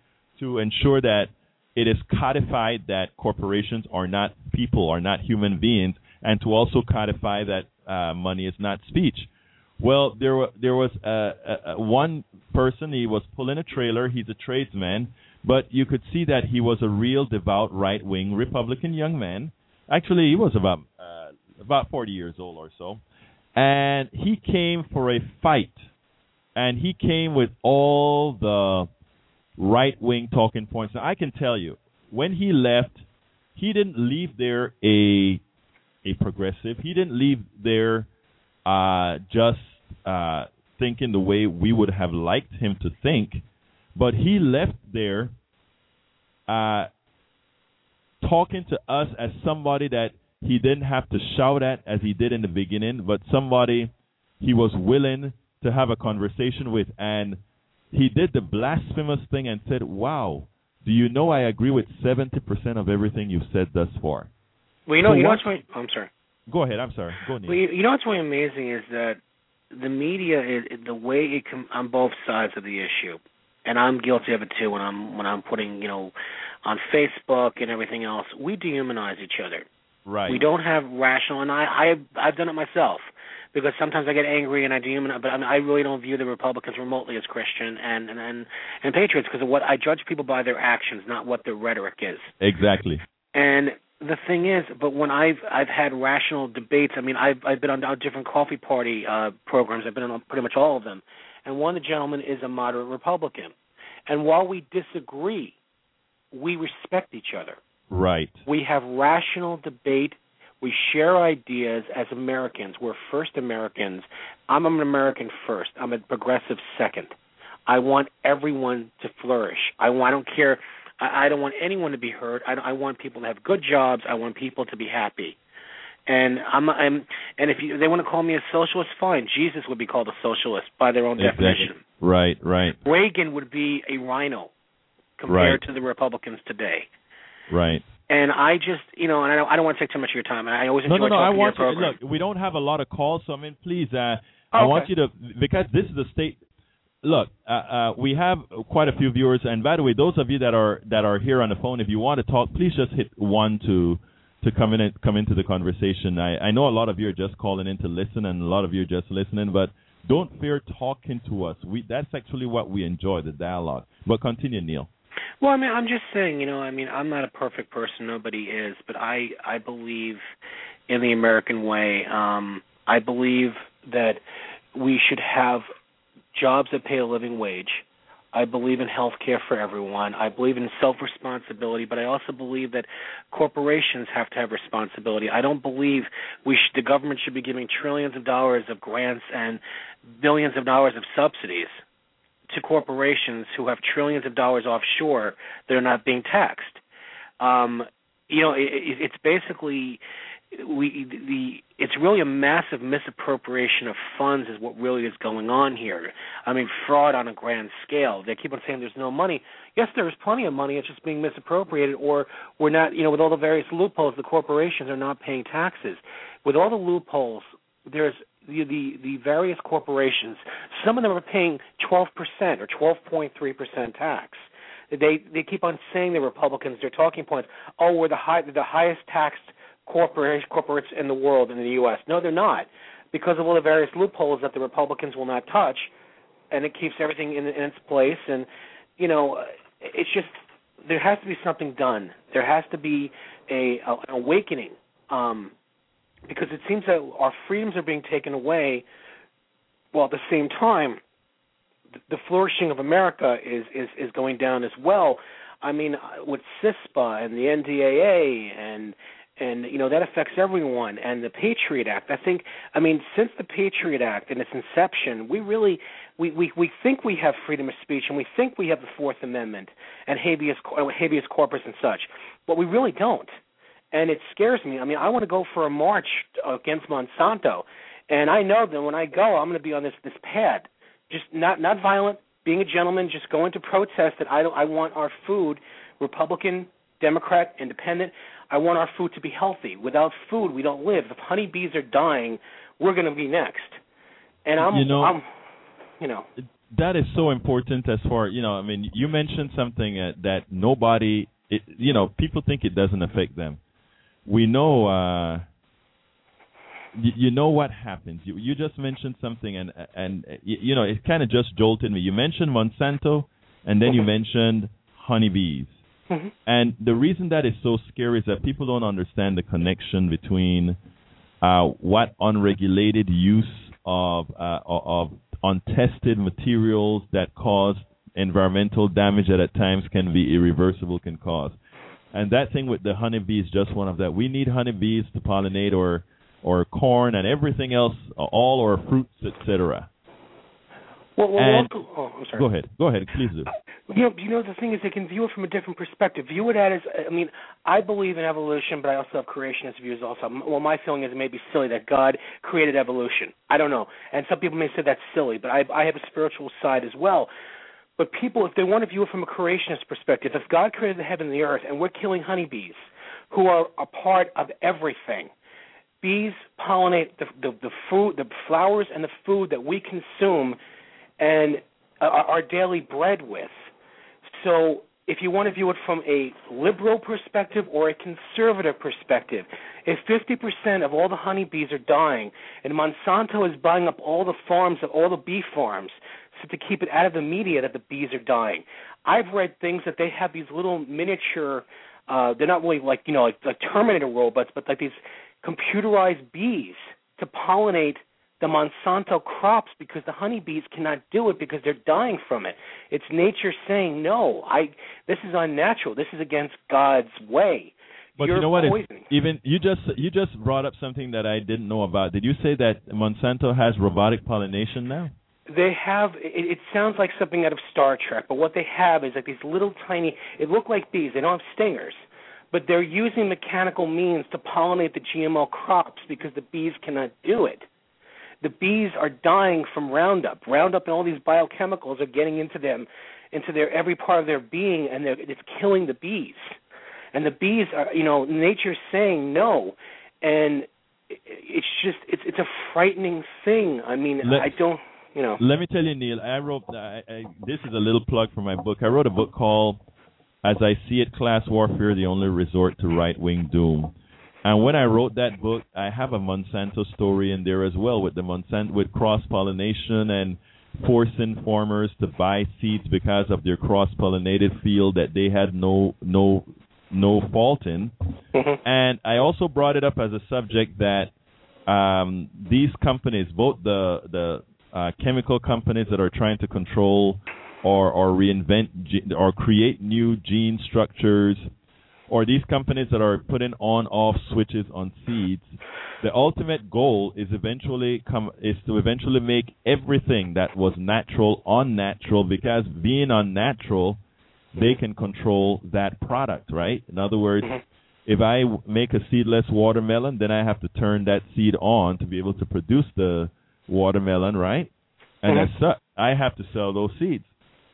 to ensure that it is codified that corporations are not people, are not human beings, and to also codify that uh, money is not speech. Well, there were, there was uh, uh, one person, he was pulling a trailer, he's a tradesman, but you could see that he was a real devout right-wing Republican young man. Actually, he was about uh, about forty years old or so. And he came for a fight. And he came with all the right-wing talking points. Now, I can tell you, when he left, he didn't leave there a a progressive. He didn't leave there uh, just uh, thinking the way we would have liked him to think. But he left there uh, talking to us as somebody that he didn't have to shout at as he did in the beginning, but somebody he was willing to have a conversation with. And he did the blasphemous thing and said, wow, do you know I agree with seventy percent of everything you've said thus far? Well, you know, so you know what, what's really, I'm sorry. Go ahead. I'm sorry. Go ahead. Well, you, you know what's really amazing is that the media, is, the way it can, on both sides of the issue, and I'm guilty of it too when I'm when I'm putting, you know, on Facebook and everything else, we dehumanize each other. Right. We don't have rational, and I, I I've done it myself. Because sometimes I get angry and I dehumanize, but I, mean, I really don't view the Republicans remotely as Christian and and and, and patriots, because of what I judge people by their actions, not what their rhetoric is. Exactly. And the thing is, but when I've I've had rational debates, I mean, I've I've been on different coffee party uh, programs. I've been on pretty much all of them, and one of the gentlemen is a moderate Republican, and while we disagree, we respect each other. Right. We have rational debate. We share ideas as Americans. We're first Americans. I'm an American first. I'm a progressive second. I want everyone to flourish. I, want, I don't care. I, I don't want anyone to be hurt. I, I want people to have good jobs. I want people to be happy. And I'm, I'm and if you, they want to call me a socialist, fine. Jesus would be called a socialist by their own exactly. definition. Right, right. Reagan would be a rhino compared right. to the Republicans today. Right. And I just, you know, and I don't, I don't want to take too much of your time. I always enjoy no, no, no, talking I want to your you, program. look, we don't have a lot of calls, so I mean, please, uh, oh, I okay. want you to, because this is the state. Look, uh, uh, we have quite a few viewers, and by the way, those of you that are that are here on the phone, if you want to talk, please just hit one to to come in and come into the conversation. I, I know a lot of you are just calling in to listen, and a lot of you are just listening, but don't fear talking to us. We that's actually what we enjoy, the dialogue. But continue, Neil. Well, I mean, I'm just saying, you know, I mean, I'm not a perfect person. Nobody is. But I, I believe in the American way. Um, I believe that we should have jobs that pay a living wage. I believe in health care for everyone. I believe in self-responsibility, but I also believe that corporations have to have responsibility. I don't believe we should, the government should be giving trillions of dollars of grants and billions of dollars of subsidies to corporations who have trillions of dollars offshore that are not being taxed. Um, you know, it, it, it's basically we the it's really a massive misappropriation of funds is what really is going on here. I mean, fraud on a grand scale. They keep on saying there's no money. Yes, there's plenty of money. It's just being misappropriated, or we're not. You know, with all the various loopholes, the corporations are not paying taxes. With all the loopholes, there's The, the the various corporations, some of them are paying twelve percent or twelve point three percent tax. They they keep on saying the Republicans, their talking points, oh, we're the high the highest taxed corporate corporates in the world in the U S No, they're not, because of all the various loopholes that the Republicans will not touch, and it keeps everything in, in its place. And you know, it's just there has to be something done. There has to be a, a an awakening. Um, Because it seems that our freedoms are being taken away, while at the same time, the flourishing of America is, is, is going down as well. I mean, with CISPA and the N D A A, and and you know that affects everyone, and the Patriot Act. I think, I mean, since the Patriot Act and its inception, we really we, we, we think we have freedom of speech, and we think we have the Fourth Amendment and habeas habeas corpus and such, but we really don't. And it scares me. I mean, I want to go for a march against Monsanto, and I know that when I go, I'm going to be on this, this pad, just not not violent, being a gentleman, just going to protest that I don't, I want our food, Republican, Democrat, Independent, I want our food to be healthy. Without food, we don't live. If honeybees are dying, we're going to be next. And I'm, you know, I'm, you know. that is so important as far, you know, I mean, you mentioned something uh, that nobody, it, you know, people think it doesn't affect them. We know, uh, you, you know what happens. You, you just mentioned something, and, and you, you know, it kind of just jolted me. You mentioned Monsanto, and then you mentioned honeybees. Mm-hmm. And the reason that is so scary is that people don't understand the connection between uh, what unregulated use of uh, of untested materials that cause environmental damage that at times can be irreversible can cause. And that thing with the honeybee is just one of that. We need honeybees to pollinate or or corn and everything else, all our fruits, et cetera. Well, well, and, well oh, I'm sorry. Go ahead. Go ahead. Please do. You know, you know, the thing is, they can view it from a different perspective. View it as, I mean, I believe in evolution, but I also have creationist views also. Well, my feeling is it may be silly that God created evolution. I don't know. And some people may say that's silly, but I, I have a spiritual side as well. But people, if they want to view it from a creationist perspective, if God created the heaven and the earth, and we're killing honeybees, who are a part of everything, bees pollinate the, the, the food, the flowers and the food that we consume and uh, our daily bread with. So if you want to view it from a liberal perspective or a conservative perspective, if fifty percent of all the honeybees are dying and Monsanto is buying up all the farms, all the bee farms, so to keep it out of the media that the bees are dying, I've read things that they have these little miniature, uh, they're not really like, you know, like, like Terminator robots, but like these computerized bees to pollinate the Monsanto crops because the honeybees cannot do it because they're dying from it. It's nature saying, no, I. This is unnatural. This is against God's way. But You're you know what? poisoning. Even you just you just brought up something that I didn't know about. Did you say that Monsanto has robotic pollination now? They have. It, it sounds like something out of Star Trek, but what they have is like these little tiny. It look like bees. They don't have stingers, but they're using mechanical means to pollinate the G M O crops because the bees cannot do it. The bees are dying from Roundup. Roundup and all these biochemicals are getting into them, into their every part of their being, and it's killing the bees. And the bees are, you know, nature's saying no, and it's just, it's it's a frightening thing. I mean, let, I don't, you know. Let me tell you, Neil. I wrote. I, I, this is a little plug for my book. I wrote a book called "As I See It: Class Warfare: The Only Resort to Right-Wing Doom." And when I wrote that book, I have a Monsanto story in there as well with the Monsanto, with cross-pollination and forcing farmers to buy seeds because of their cross-pollinated field that they had no no no fault in. Mm-hmm. And I also brought it up as a subject that um, these companies, both the the uh, chemical companies that are trying to control or or reinvent ge- or create new gene structures, or these companies that are putting on-off switches on seeds, the ultimate goal is eventually come is to eventually make everything that was natural unnatural, because being unnatural, they can control that product, right? In other words, mm-hmm. if I make a seedless watermelon, then I have to turn that seed on to be able to produce the watermelon, right? And mm-hmm. as such, I have to sell those seeds.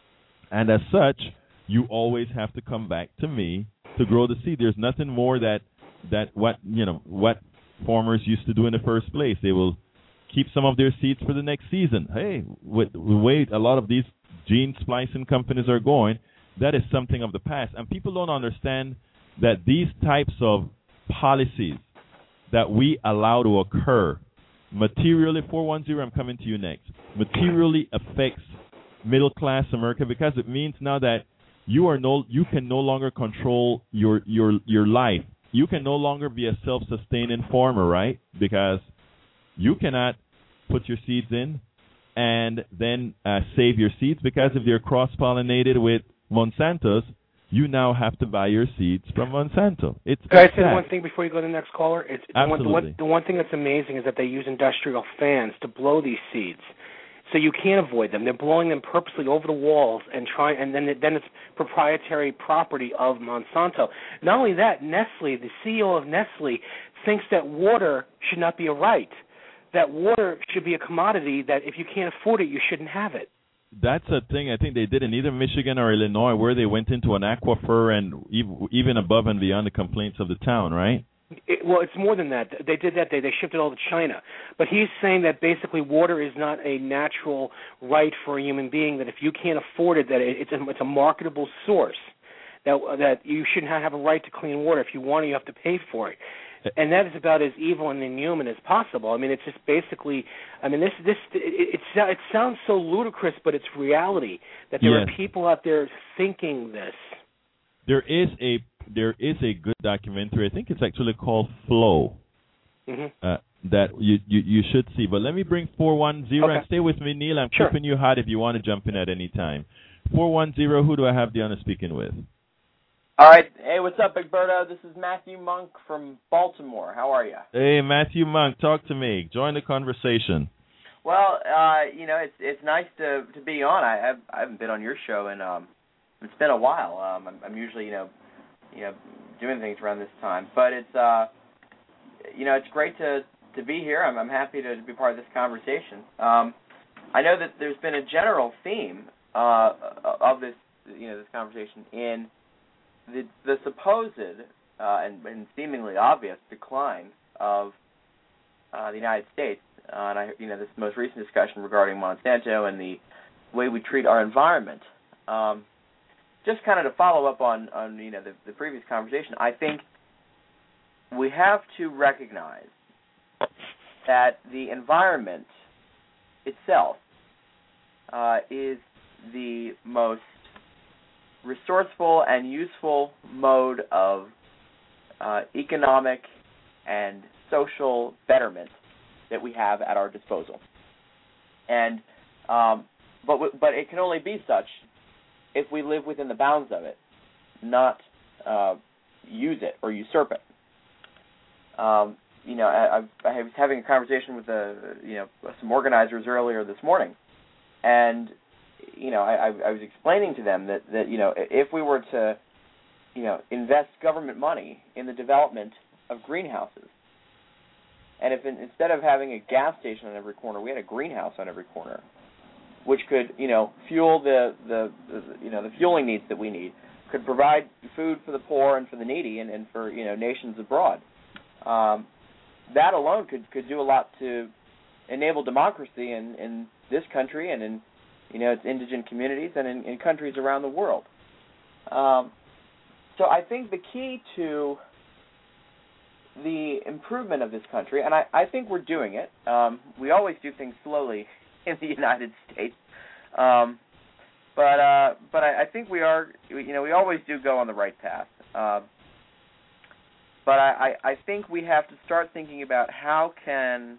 And as such, you always have to come back to me to grow the seed. There's nothing more that that what you know what farmers used to do in the first place. They will keep some of their seeds for the next season. Hey, with the way a lot of these gene splicing companies are going, that is something of the past. And people don't understand that these types of policies that we allow to occur materially, four one zero, I'm coming to you next, materially affects middle class America, because it means now that You are no. You can no longer control your your your life. You can no longer be a self-sustaining farmer, right? Because you cannot put your seeds in and then uh, save your seeds, because if they're cross-pollinated with Monsanto's, you now have to buy your seeds from Monsanto. It's Can I say one thing before you go to the next caller? It's, Absolutely. The one, the, one, the one thing that's amazing is that they use industrial fans to blow these seeds. So you can't avoid them. They're blowing them purposely over the walls and trying, and then then it's proprietary property of Monsanto. Not only that, Nestle, the C E O of Nestle, thinks that water should not be a right. That water should be a commodity. That if you can't afford it, you shouldn't have it. That's a thing I think they did in either Michigan or Illinois, where they went into an aquifer and even above and beyond the complaints of the town, right? It, well, it's more than that. They did that. They they shipped it all to China. But he's saying that basically water is not a natural right for a human being. That if you can't afford it, that it, it's a it's a marketable source. That that you shouldn't have a right to clean water. If you want it, you have to pay for it. And that is about as evil and inhuman as possible. I mean, it's just basically. I mean, this this it it, it sounds so ludicrous, but it's reality that there yes. are people out there thinking this. There is a there is a good documentary. I think it's actually called Flow. Mm-hmm. Uh, that you, you you should see. But let me bring four one zero okay. and stay with me, Neil. I'm sure. keeping you hot if you want to jump in at any time. four one zero, who do I have the honor speaking with? All right. Hey, what's up, Big Birdo? This is Matthew Monk from Baltimore. How are you? Hey, Matthew Monk, talk to me. Join the conversation. Well, uh, you know, it's it's nice to to be on. I I've, I haven't been on your show, and um, it's been a while. Um, I'm, I'm usually, you know, you know, doing things around this time, but it's uh, you know, it's great to to be here. I'm I'm happy to be part of this conversation. Um, I know that there's been a general theme uh of this, you know, this conversation in the the supposed uh, and, and seemingly obvious decline of uh, the United States, uh, and I, you know, this most recent discussion regarding Monsanto and the way we treat our environment. Um, just kind of to follow up on, on you know, the, the previous conversation, I think we have to recognize that the environment itself uh, is the most resourceful and useful mode of uh, economic and social betterment that we have at our disposal. And um, but w- but it can only be such if we live within the bounds of it, not uh, use it or usurp it. Um, you know, I, I was having a conversation with the you know some organizers earlier this morning, and you know, I, I was explaining to them that, that, you know, if we were to, you know, invest government money in the development of greenhouses, and if in, instead of having a gas station on every corner, we had a greenhouse on every corner, which could, you know, fuel the, the, the you know, the fueling needs that we need, could provide food for the poor and for the needy and, and for, you know, nations abroad. Um, that alone could, could do a lot to enable democracy in, in this country and in, you know, it's indigent communities and in, in countries around the world. Um, so I think the key to the improvement of this country, and I, I think we're doing it. Um, we always do things slowly in the United States, um, but uh, but I, I think we are. You know, we always do go on the right path. Uh, but I, I think we have to start thinking about how can,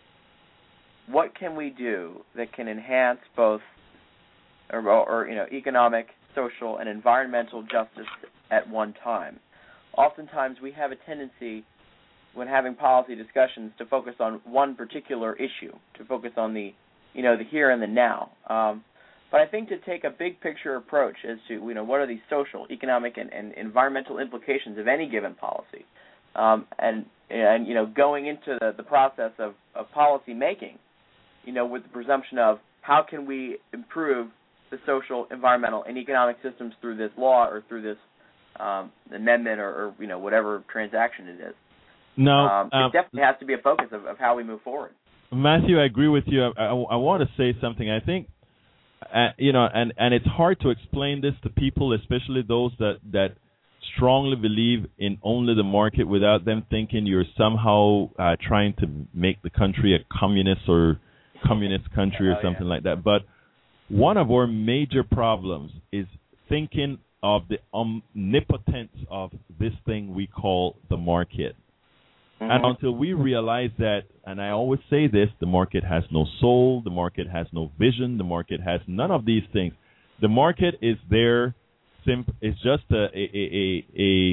what can we do that can enhance both Or, or, you know, economic, social, and environmental justice at one time. Oftentimes, we have a tendency, when having policy discussions, to focus on one particular issue, to focus on the, you know, the here and the now. Um, but I think to take a big picture approach as to, you know, what are the social, economic, and, and environmental implications of any given policy, um, and and you know, going into the, the process of, of policy making, you know, with the presumption of how can we improve the social, environmental, and economic systems through this law or through this um, amendment or, or, you know, whatever transaction it is. No, um, um, it definitely has to be a focus of, of how we move forward. Matthew, I agree with you. I, I, I want to say something. I think, uh, you know, and, and it's hard to explain this to people, especially those that, that strongly believe in only the market without them thinking you're somehow uh, trying to make the country a communist or communist country or oh, something yeah. like that. But one of our major problems is thinking of the omnipotence of this thing we call the market. Mm-hmm. And until we realize that, and I always say this, the market has no soul, the market has no vision, the market has none of these things. The market is there, simp- it's just a, a, a,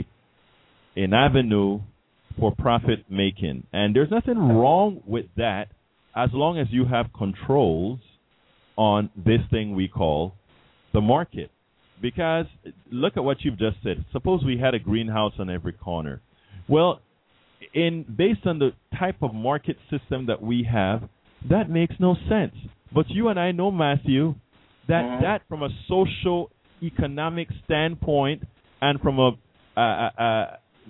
a an avenue for profit making. And there's nothing wrong with that as long as you have controls on this thing we call the market. Because look at what you've just said. Suppose we had a greenhouse on every corner. Well, in based on the type of market system that we have, that makes no sense. But you and I know, Matthew, that mm-hmm. that from a social economic standpoint and from a, a, a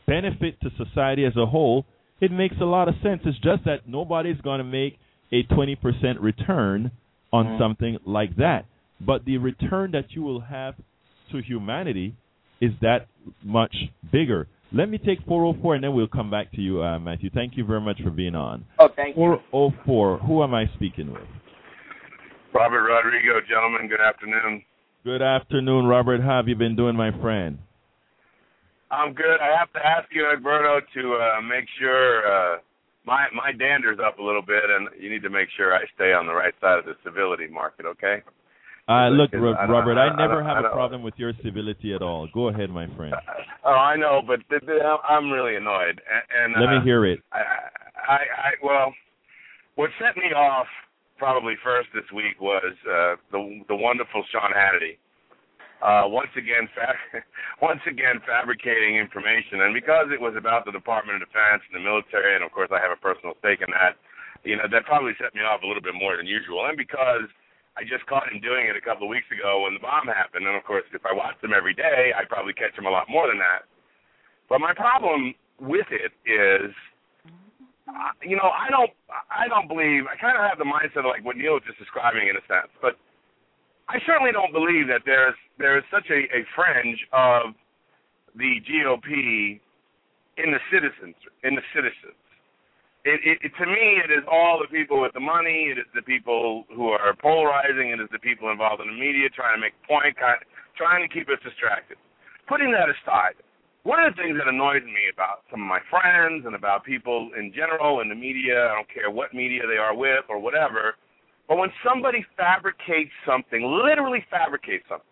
benefit to society as a whole, it makes a lot of sense. It's just that nobody's going to make a twenty percent return on mm. something like that. But the return that you will have to humanity is that much bigger. Let me take four oh four, and then we'll come back to you, uh, Matthew. Thank you very much for being on. Oh, thank you. four oh four, who am I speaking with? Robert Rodrigo, gentlemen. Good afternoon. Good afternoon, Robert. How have you been doing, my friend? I'm good. I have to ask you, Alberto, to uh, make sure uh, my my dander's up a little bit, and you need to make sure I stay on the right side of the civility market, okay? Uh, look, Ro- I Robert, I, I never I have a problem with your civility at all. Go ahead, my friend. Oh, I know, but th- th- I'm really annoyed. And, and Let uh, me hear it. I, I, I, well, what set me off probably first this week was uh, the the wonderful Sean Hannity. Uh, once again, fa- once again, fabricating information, and because it was about the Department of Defense and the military, and of course I have a personal stake in that, you know, that probably set me off a little bit more than usual, and because I just caught him doing it a couple of weeks ago when the bomb happened, and of course if I watched him every day, I'd probably catch him a lot more than that. But my problem with it is, uh, you know, I don't, I don't believe, I kind of have the mindset of like what Neil was just describing in a sense, but I certainly don't believe that there's there is such a, a fringe of the G O P in the citizens. In the citizens, it, it, it to me, it is all the people with the money. It is the people who are polarizing. It is the people involved in the media trying to make a point, kind of, trying to keep us distracted. Putting that aside, one of the things that annoys me about some of my friends and about people in general in the media, I don't care what media they are with or whatever. But when somebody fabricates something, literally fabricates something,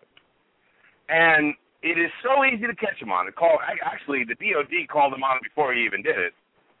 and it is so easy to catch them on it. Call, actually, the D O D called them on it before he even did it.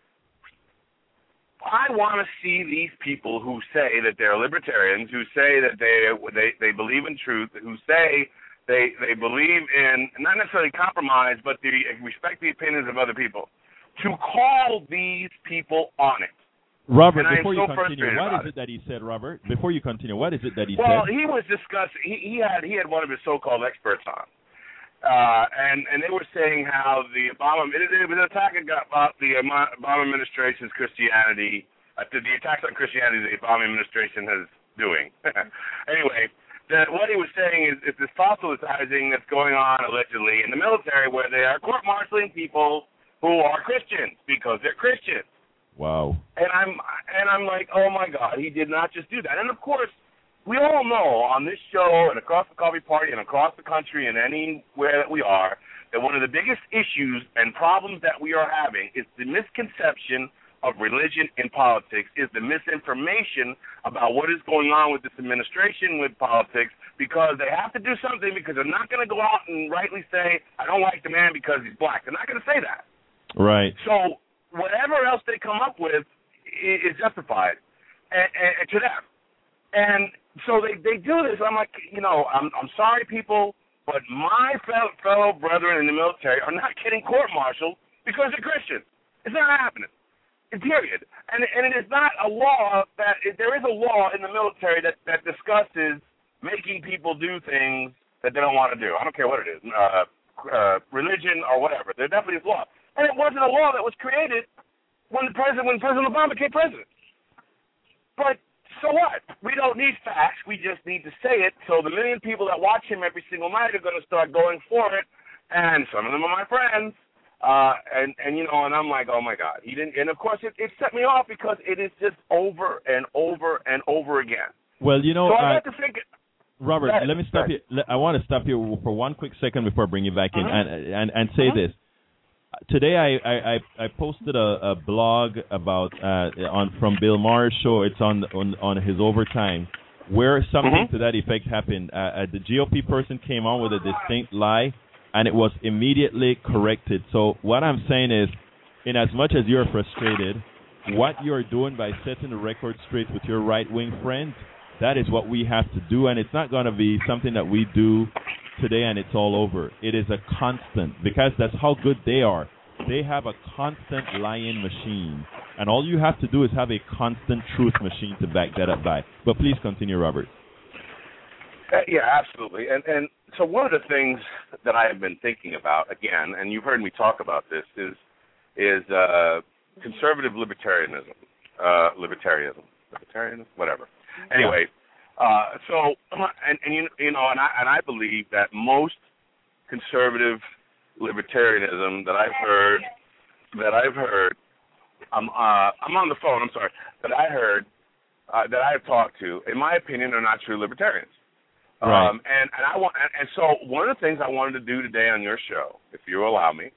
I want to see these people who say that they're libertarians, who say that they they, they believe in truth, who say they they believe in not necessarily compromise, but the respect the opinions of other people, to call these people on it. Robert, and before so you continue, what is it, it that he said, Robert? Before you continue, what is it that he well, said? Well, he was discussing. He, he had he had one of his so-called experts on, uh, and and they were saying how the Obama it, it was an attack about the Obama administration's Christianity, uh, the, the attacks on Christianity the Obama administration is doing. Anyway, that what he was saying is, is this proselytizing that's going on allegedly in the military, where they are court-martialing people who are Christians because they're Christians. Wow. And I'm and I'm like, oh my God, he did not just do that. And of course, we all know on this show and across the coffee party and across the country and anywhere that we are, that one of the biggest issues and problems that we are having is the misconception of religion in politics, is the misinformation about what is going on with this administration, with politics, because they have to do something, because they're not going to go out and rightly say, I don't like the man because he's black. They're not going to say that. Right. So whatever else they come up with is justified and, and, to them. And so they, they do this. I'm like, you know, I'm I'm sorry, people, but my fellow, fellow brethren in the military are not getting court-martialed because they're Christian. It's not happening, period. And, and it is not a law that – there is a law in the military that, that discusses making people do things that they don't want to do. I don't care what it is, uh, uh, religion or whatever. There definitely is law. And it wasn't a law that was created when the president, when President Obama became president. But so what? We don't need facts. We just need to say it. So the million people that watch him every single night are going to start going for it. And some of them are my friends. Uh, and, and, you know, and I'm like, oh, my God. He didn't. And, of course, it, it set me off because it is just over and over and over again. Well, you know, so I uh, have to think. Robert, let me stop you. I want to stop you for one quick second before I bring you back in uh-huh. and, and, and say uh-huh. this. Today I, I, I posted a, a blog about uh, on from Bill Maher's show. It's on on, on his overtime, where something mm-hmm. to that effect happened. Uh, uh, the G O P person came on with a distinct lie, and it was immediately corrected. So what I'm saying is, in as much as you're frustrated, what you're doing by setting the record straight with your right-wing friends, that is what we have to do, and it's not going to be something that we do today and it's all over. It is a constant, because that's how good they are. They have a constant lying machine, and all you have to do is have a constant truth machine to back that up by. But please continue, Robert. Uh, yeah, absolutely. And and so one of the things that I have been thinking about, again, and you've heard me talk about this, is is uh, conservative libertarianism. Uh, libertarianism, libertarianism, whatever. Anyway, uh, so and, and you, you know, and I and I believe that most conservative libertarianism that I've heard, that I've heard, I'm uh, I'm on the phone. I'm sorry. That I heard, uh, that I've talked to, in my opinion, are not true libertarians. Right. Um, and and I want and, and so one of the things I wanted to do today on your show, if you allow me,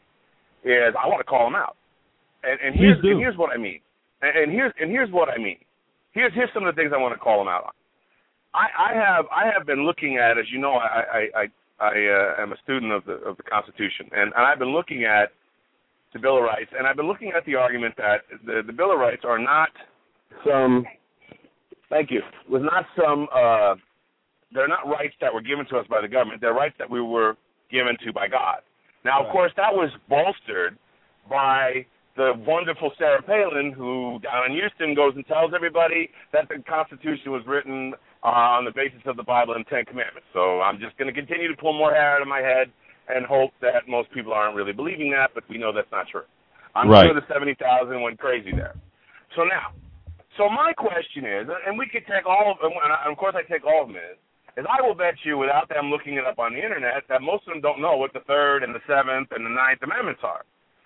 is I want to call them out. And, and here's and here's what I mean. And, and here's and here's what I mean. Here's here's some of the things I want to call them out on. I, I have I have been looking at, as you know, I I I, I uh, am a student of the of the Constitution, and, and I've been looking at the Bill of Rights, and I've been looking at the argument that the, the Bill of Rights are not some. Thank you. Was not some. Uh, they're not rights that were given to us by the government. They're rights that we were given to by God. Now, of course, that was bolstered by the wonderful Sarah Palin, who down in Houston goes and tells everybody that the Constitution was written uh, on the basis of the Bible and Ten Commandments. So I'm just going to continue to pull more hair out of my head and hope that most people aren't really believing that, but we know that's not true. I'm right. sure the seventy thousand went crazy there. So now, so my question is, and we could take all of them, and of course I take all of them is, is I will bet you without them looking it up on the Internet that most of them don't know what the Third and the Seventh and the Ninth Amendments are.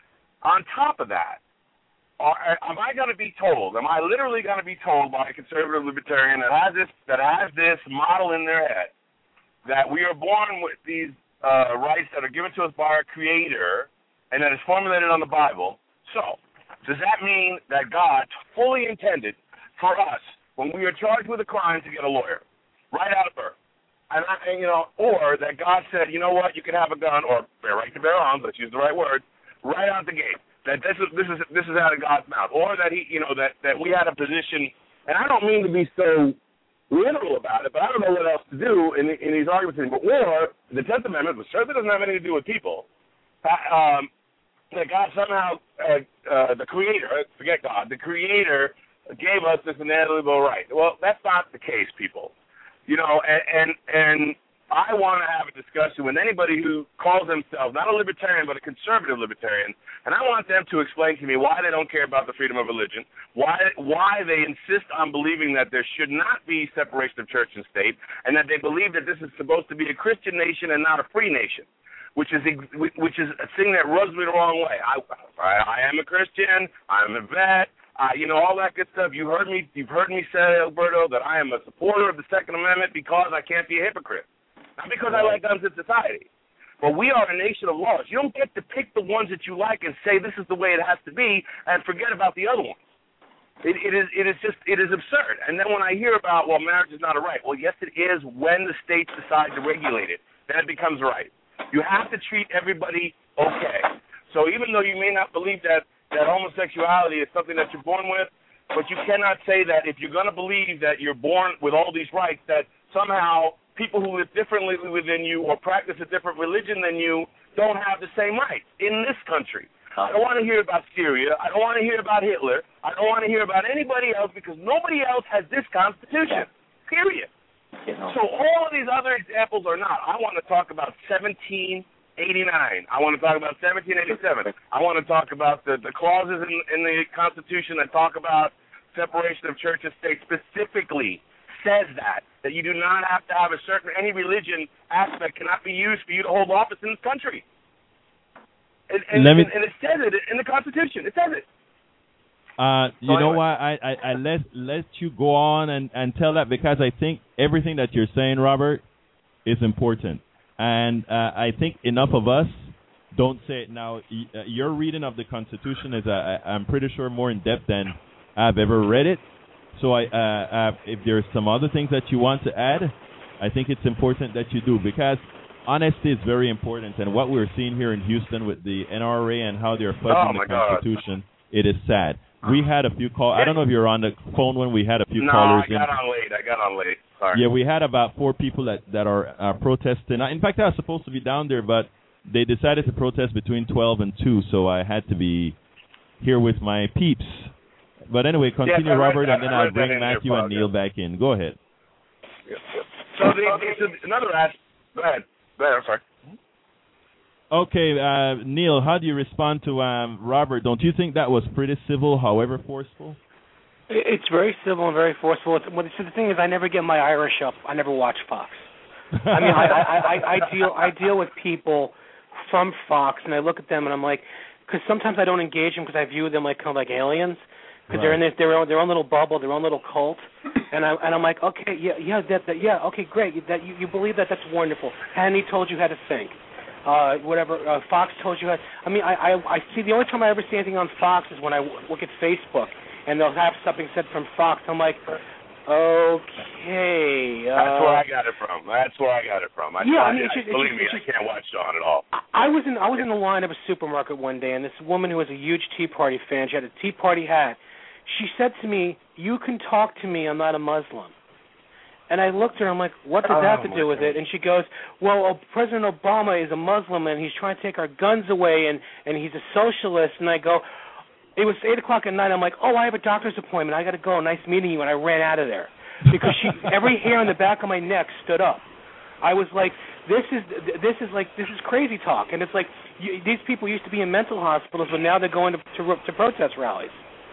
On top of that, are, am I going to be told, am I literally going to be told by a conservative libertarian that has this that has this model in their head that we are born with these uh, rights that are given to us by our Creator and that is formulated on the Bible? So, does that mean that God fully intended for us, when we are charged with a crime, to get a lawyer right out of birth? And, I, you know, or that God said, you know what, you can have a gun, or bear right to bear arms, let's use the right word, right out the gate. That this is this is this is out of God's mouth, or that he, you know, that, that we had a position. And I don't mean to be so literal about it, but I don't know what else to do in in these arguments anymore. Or the Tenth Amendment, which certainly doesn't have anything to do with people, um, that God somehow, uh, uh, the Creator, forget God, the Creator gave us this inalienable right. Well, that's not the case, people. You know, and and, and I want to have a discussion with anybody who calls themselves not a libertarian but a conservative libertarian, and I want them to explain to me why they don't care about the freedom of religion, why why they insist on believing that there should not be separation of church and state, and that they believe that this is supposed to be a Christian nation and not a free nation, which is which is a thing that rubs me the wrong way. I I, I am a Christian. I'm a vet. Uh, you know, all that good stuff. You heard me. You've heard me say, Alberto, that I am a supporter of the Second Amendment because I can't be a hypocrite, not because I like guns in society. But we are a nation of laws. You don't get to pick the ones that you like and say this is the way it has to be, and forget about the other ones. It, it is. It is just. It is absurd. And then when I hear about, well, marriage is not a right. Well, yes, it is when the states decide to regulate it. Then it becomes right. You have to treat everybody okay. So even though you may not believe that. that homosexuality is something that you're born with, but you cannot say that if you're going to believe that you're born with all these rights, that somehow people who live differently within you or practice a different religion than you don't have the same rights in this country. I don't want to hear about Syria. I don't want to hear about Hitler. I don't want to hear about anybody else because nobody else has this Constitution, period. So all of these other examples are not. I want to talk about seventeen eighty-nine. I want to talk about seventeen eighty-seven. I want to talk about the, the clauses in, in the Constitution that talk about separation of church and state specifically says that, that you do not have to have a certain, any religion aspect cannot be used for you to hold office in this country. And, and, me, and, and it says it in the Constitution. It says it. Uh, you so know anyway. what? I, I, I let, let you go on and, and tell that because I think everything that you're saying, Robert, is important. And uh, I think enough of us don't say it now. Y- uh, your reading of the Constitution is, uh, I'm pretty sure, more in depth than I've ever read it. So I, uh, uh, if there's some other things that you want to add, I think it's important that you do because honesty is very important. And what we're seeing here in Houston with the N R A and how they're fudging oh the Constitution, God. It is sad. We had a few calls. I don't know if you were on the phone when we had a few no, callers. No, I got in. on late. I got on late. Sorry. Yeah, we had about four people that, that are uh, protesting. In fact, I was supposed to be down there, but they decided to protest between twelve and two, so I had to be here with my peeps. But anyway, continue, yes, Robert, that, and then I'll bring Matthew and Neil back in. Go ahead. Yes, yes. So the, the, another aspect. Go ahead. Go ahead, I'm sorry. Okay, uh, Neil, how do you respond to um, Robert? Don't you think that was pretty civil, however forceful? It's very civil and very forceful. It's, well, so the thing is, I never get my Irish up. I never watch Fox. I mean, I, I, I, I deal I deal with people from Fox, and I look at them, and I'm like, because sometimes I don't engage them because I view them like kind of like aliens, because right. they're in their, their own their own little bubble, their own little cult, and I and I'm like, okay, yeah, yeah, that, that yeah, okay, great, that you, you believe that, that's wonderful. Hannity told you how to think. Uh, whatever uh, Fox told you how. I mean, I, I I see the only time I ever see anything on Fox is when I look at Facebook, and they'll have something said from Fox. I'm like, okay. Uh, That's where I got it from. That's where I got it from. I yeah, I, I mean, it's just, believe it's me, just, I can't watch Sean at all. I was in I was in the line of a supermarket one day, and this woman who was a huge Tea Party fan, she had a Tea Party hat. She said to me, "You can talk to me. I'm not a Muslim." And I looked at her, I'm like, what does that have to do with it? And she goes, well, uh, President Obama is a Muslim, and he's trying to take our guns away, and, and he's a socialist. And I go, it was eight o'clock at night. I'm like, oh, I have a doctor's appointment. I got to go. Nice meeting you. And I ran out of there because she, every hair on the back of my neck stood up. I was like, this is this is like this is crazy talk. And it's like you, these people used to be in mental hospitals, but now they're going to to, to protest rallies.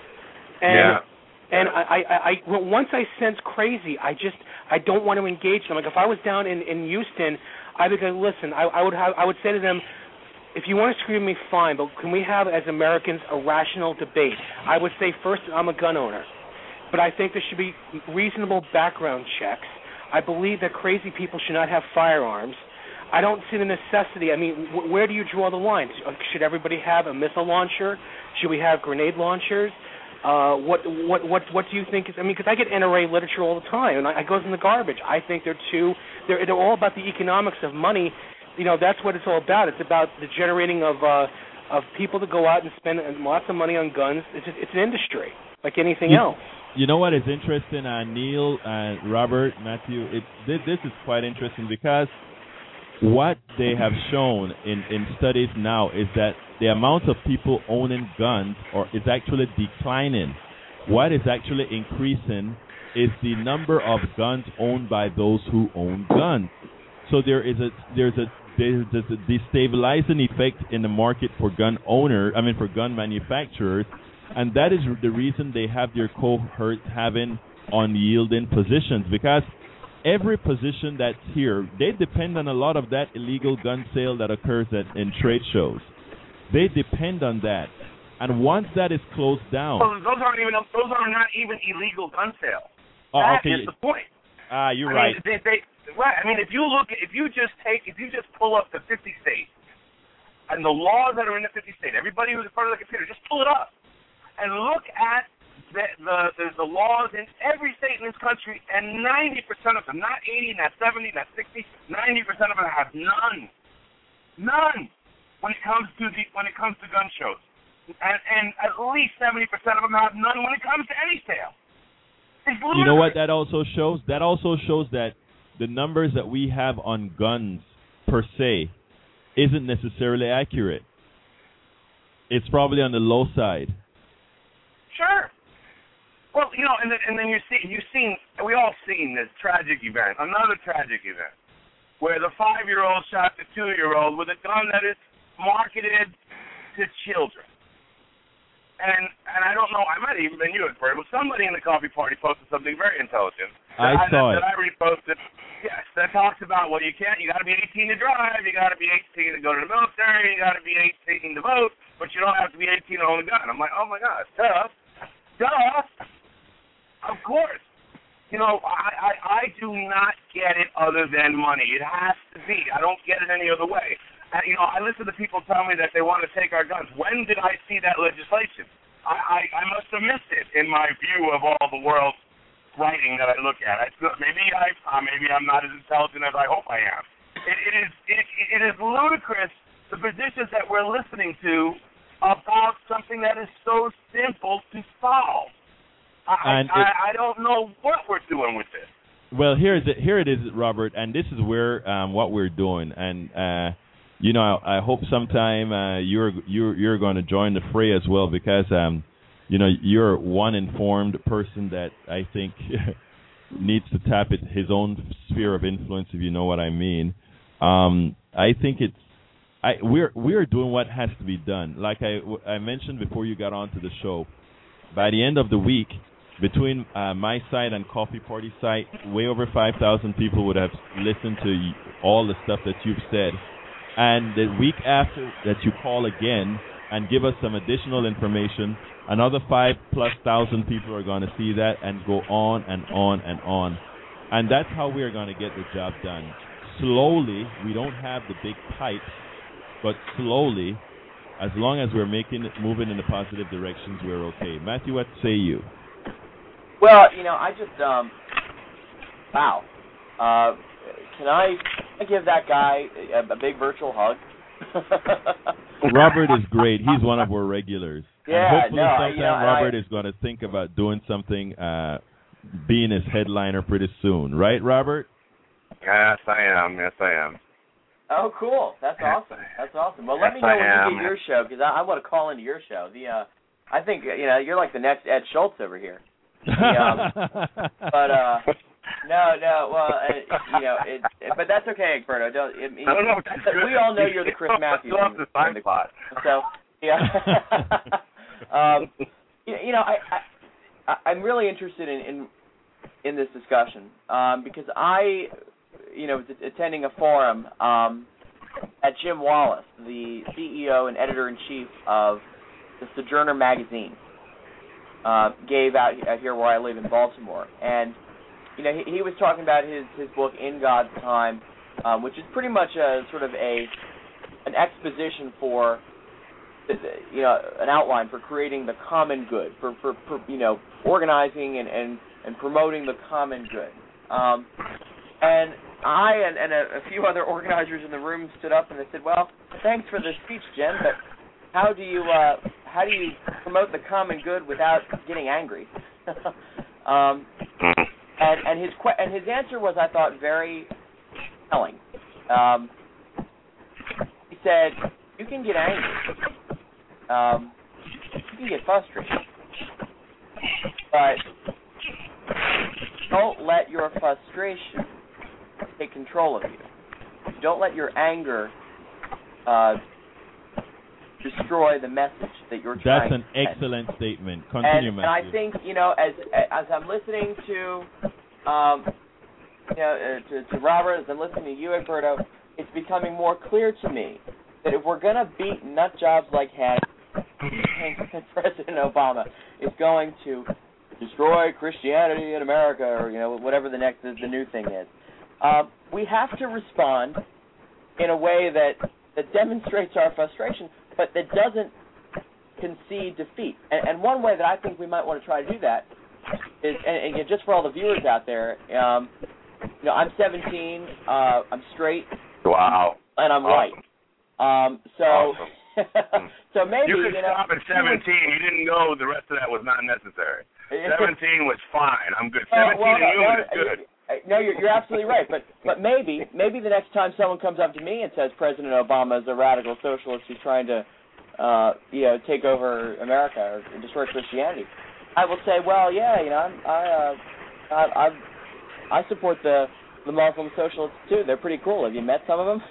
And, yeah. And I, I, I, once I sense crazy, I just, I don't want to engage them. Like if I was down in, in Houston, I would go, listen, I, I would have, I would say to them, if you want to scream at me, fine, but can we have, as Americans, a rational debate? I would say, first, I'm a gun owner, but I think there should be reasonable background checks. I believe that crazy people should not have firearms. I don't see the necessity. I mean, wh- where do you draw the line? Should everybody have a missile launcher? Should we have grenade launchers? Uh, what what what what do you think is? I mean, because I get N R A literature all the time, and I, it goes in the garbage. I think they're too. They're they're all about the economics of money. You know, that's what it's all about. It's about the generating of uh, of people to go out and spend lots of money on guns. It's just, it's an industry like anything you, else. You know what is interesting, uh, Neil, uh, Robert, Matthew? It, this, this is quite interesting because what they have shown in, in studies now is that the amount of people owning guns or is actually declining. What is actually increasing is the number of guns owned by those who own guns. So there is a there's a there's a destabilizing effect in the market for gun owner. I mean for gun manufacturers, and that is the reason they have their cohorts having unyielding positions because every position that's here, they depend on a lot of that illegal gun sale that occurs at, in trade shows. They depend on that, and once that is closed down, well, those aren't even those are not even illegal gun sales. Oh, that okay. is the point. Ah, you're I right. Mean, they, they, right. I mean, if you look, if you just take, if you just pull up the fifty states and the laws that are in the fifty states, everybody who's in front of the computer, just pull it up and look at the the, the, the laws in every state in this country, and ninety percent of them, not eighty, not seventy, not sixty, ninety percent of them have none, none. When it comes to the when it comes to gun shows, and, and at least seventy percent of them have none when it comes to any sale. You know what that also shows? That also shows that the numbers that we have on guns per se isn't necessarily accurate. It's probably on the low side. Sure. Well, you know, and then, and then you see you've seen we all seen this tragic event, another tragic event, where the five-year-old shot the two-year-old with a gun that is marketed to children. And and I don't know, I might have even been you at first, but somebody in the coffee party posted something very intelligent. I that saw I, it. That I reposted. Yes, that talks about, well, you can't, you got to be eighteen to drive, you got to be eighteen to go to the military, you got to be eighteen to vote, but you don't have to be eighteen to own a gun. I'm like, oh my gosh, duh, duh, of course. You know, I, I, I do not get it other than money. It has to be. I don't get it any other way. And, you know, I listen to people tell me that they want to take our guns. When did I see that legislation? I, I, I must have missed it in my view of all the world's writing that I look at. I, maybe I, uh, maybe I'm not as intelligent as I hope I am. It, it is, it, it is ludicrous the positions that we're listening to about something that is so simple to solve. I, And I, it- I don't know what we're doing with this. Well, here is it. Here it is, Robert, and this is where um, what we're doing. And uh, you know, I, I hope sometime uh, you're you're you're going to join the fray as well, because um, you know you're one informed person that I think needs to tap it, his own sphere of influence, if you know what I mean. Um, I think it's I we're we're doing what has to be done. Like I, I mentioned before you got onto the show, by the end of the week, between uh, my site and Coffee Party site, way over five thousand people would have listened to all the stuff that you've said. And the week after that you call again and give us some additional information, another five plus thousand people are going to see that and go on and on and on. And that's how we are going to get the job done. Slowly, we don't have the big pipes, but slowly, as long as we're making it, moving in the positive directions, we're okay. Matthew, what say you? Well, you know, I just, um, wow. Uh, can I give that guy a, a big virtual hug? Robert is great. He's one of our regulars. Yeah, and hopefully no, sometime you know, Robert I, is going to think about doing something, uh, being his headliner pretty soon. Right, Robert? Yes, I am. Yes, I am. Oh, cool. That's awesome. That's awesome. Well, let yes, me know I when am. you get your show, because I, I want to call into your show. The uh, I think, you know, you're like the next Ed Schultz over here. The, um, but, uh, no, no, well, uh, you know, it, it, but that's okay, Egberto. Don't, it, it, I don't know if that's we good. all know you're the Chris Matthews. Still have the sign spot. So, yeah. um, you, you know, I, I, I'm really interested in, in, in this discussion um, because I, you know, was attending a forum um, at Jim Wallace, the C E O and editor-in-chief of the Sojourner magazine, uh, gave out, out here where I live in Baltimore. And, you know, he, he was talking about his, his book, In God's Time, um, which is pretty much a sort of a an exposition for, you know, an outline for creating the common good, for, for, for you know, organizing and, and, and promoting the common good. Um, and I and, and a, a few other organizers in the room stood up and they said, well, thanks for the speech, Jen, but how do you uh, how do you promote the common good without getting angry? um, and, and his que- and his answer was, I thought, very telling. Um, he said, you can get angry. Um, you can get frustrated. But don't let your frustration take control of you. Don't let your anger uh, destroy the message that you're trying to That's an send. excellent statement. Continue, and, Matthew. and I think, you know, as as I'm listening to, um, you know, uh, to, to Robert, as I'm listening to you, Egberto, it's becoming more clear to me that if we're going to beat nut jobs like Hannity, President Obama is going to destroy Christianity in America, or, you know, whatever the next the new thing is. Uh, we have to respond in a way that, that demonstrates our frustration, but that doesn't concede defeat. And, and one way that I think we might want to try to do that is, and, and just for all the viewers out there, um, you know, I'm seventeen, uh, I'm straight, wow, and I'm awesome. white. Um, so, awesome. so maybe you could you know, stop at seventeen. You didn't know the rest of that was not necessary. seventeen was fine. I'm good. seventeen well, well, and you no, is good. No, you're, you're absolutely right. But but maybe maybe the next time someone comes up to me and says President Obama is a radical socialist who's trying to, uh, you know, take over America or destroy Christianity, I will say, well, yeah, you know, I'm, I uh, I I I support the the Muslim socialists too. They're pretty cool. Have you met some of them?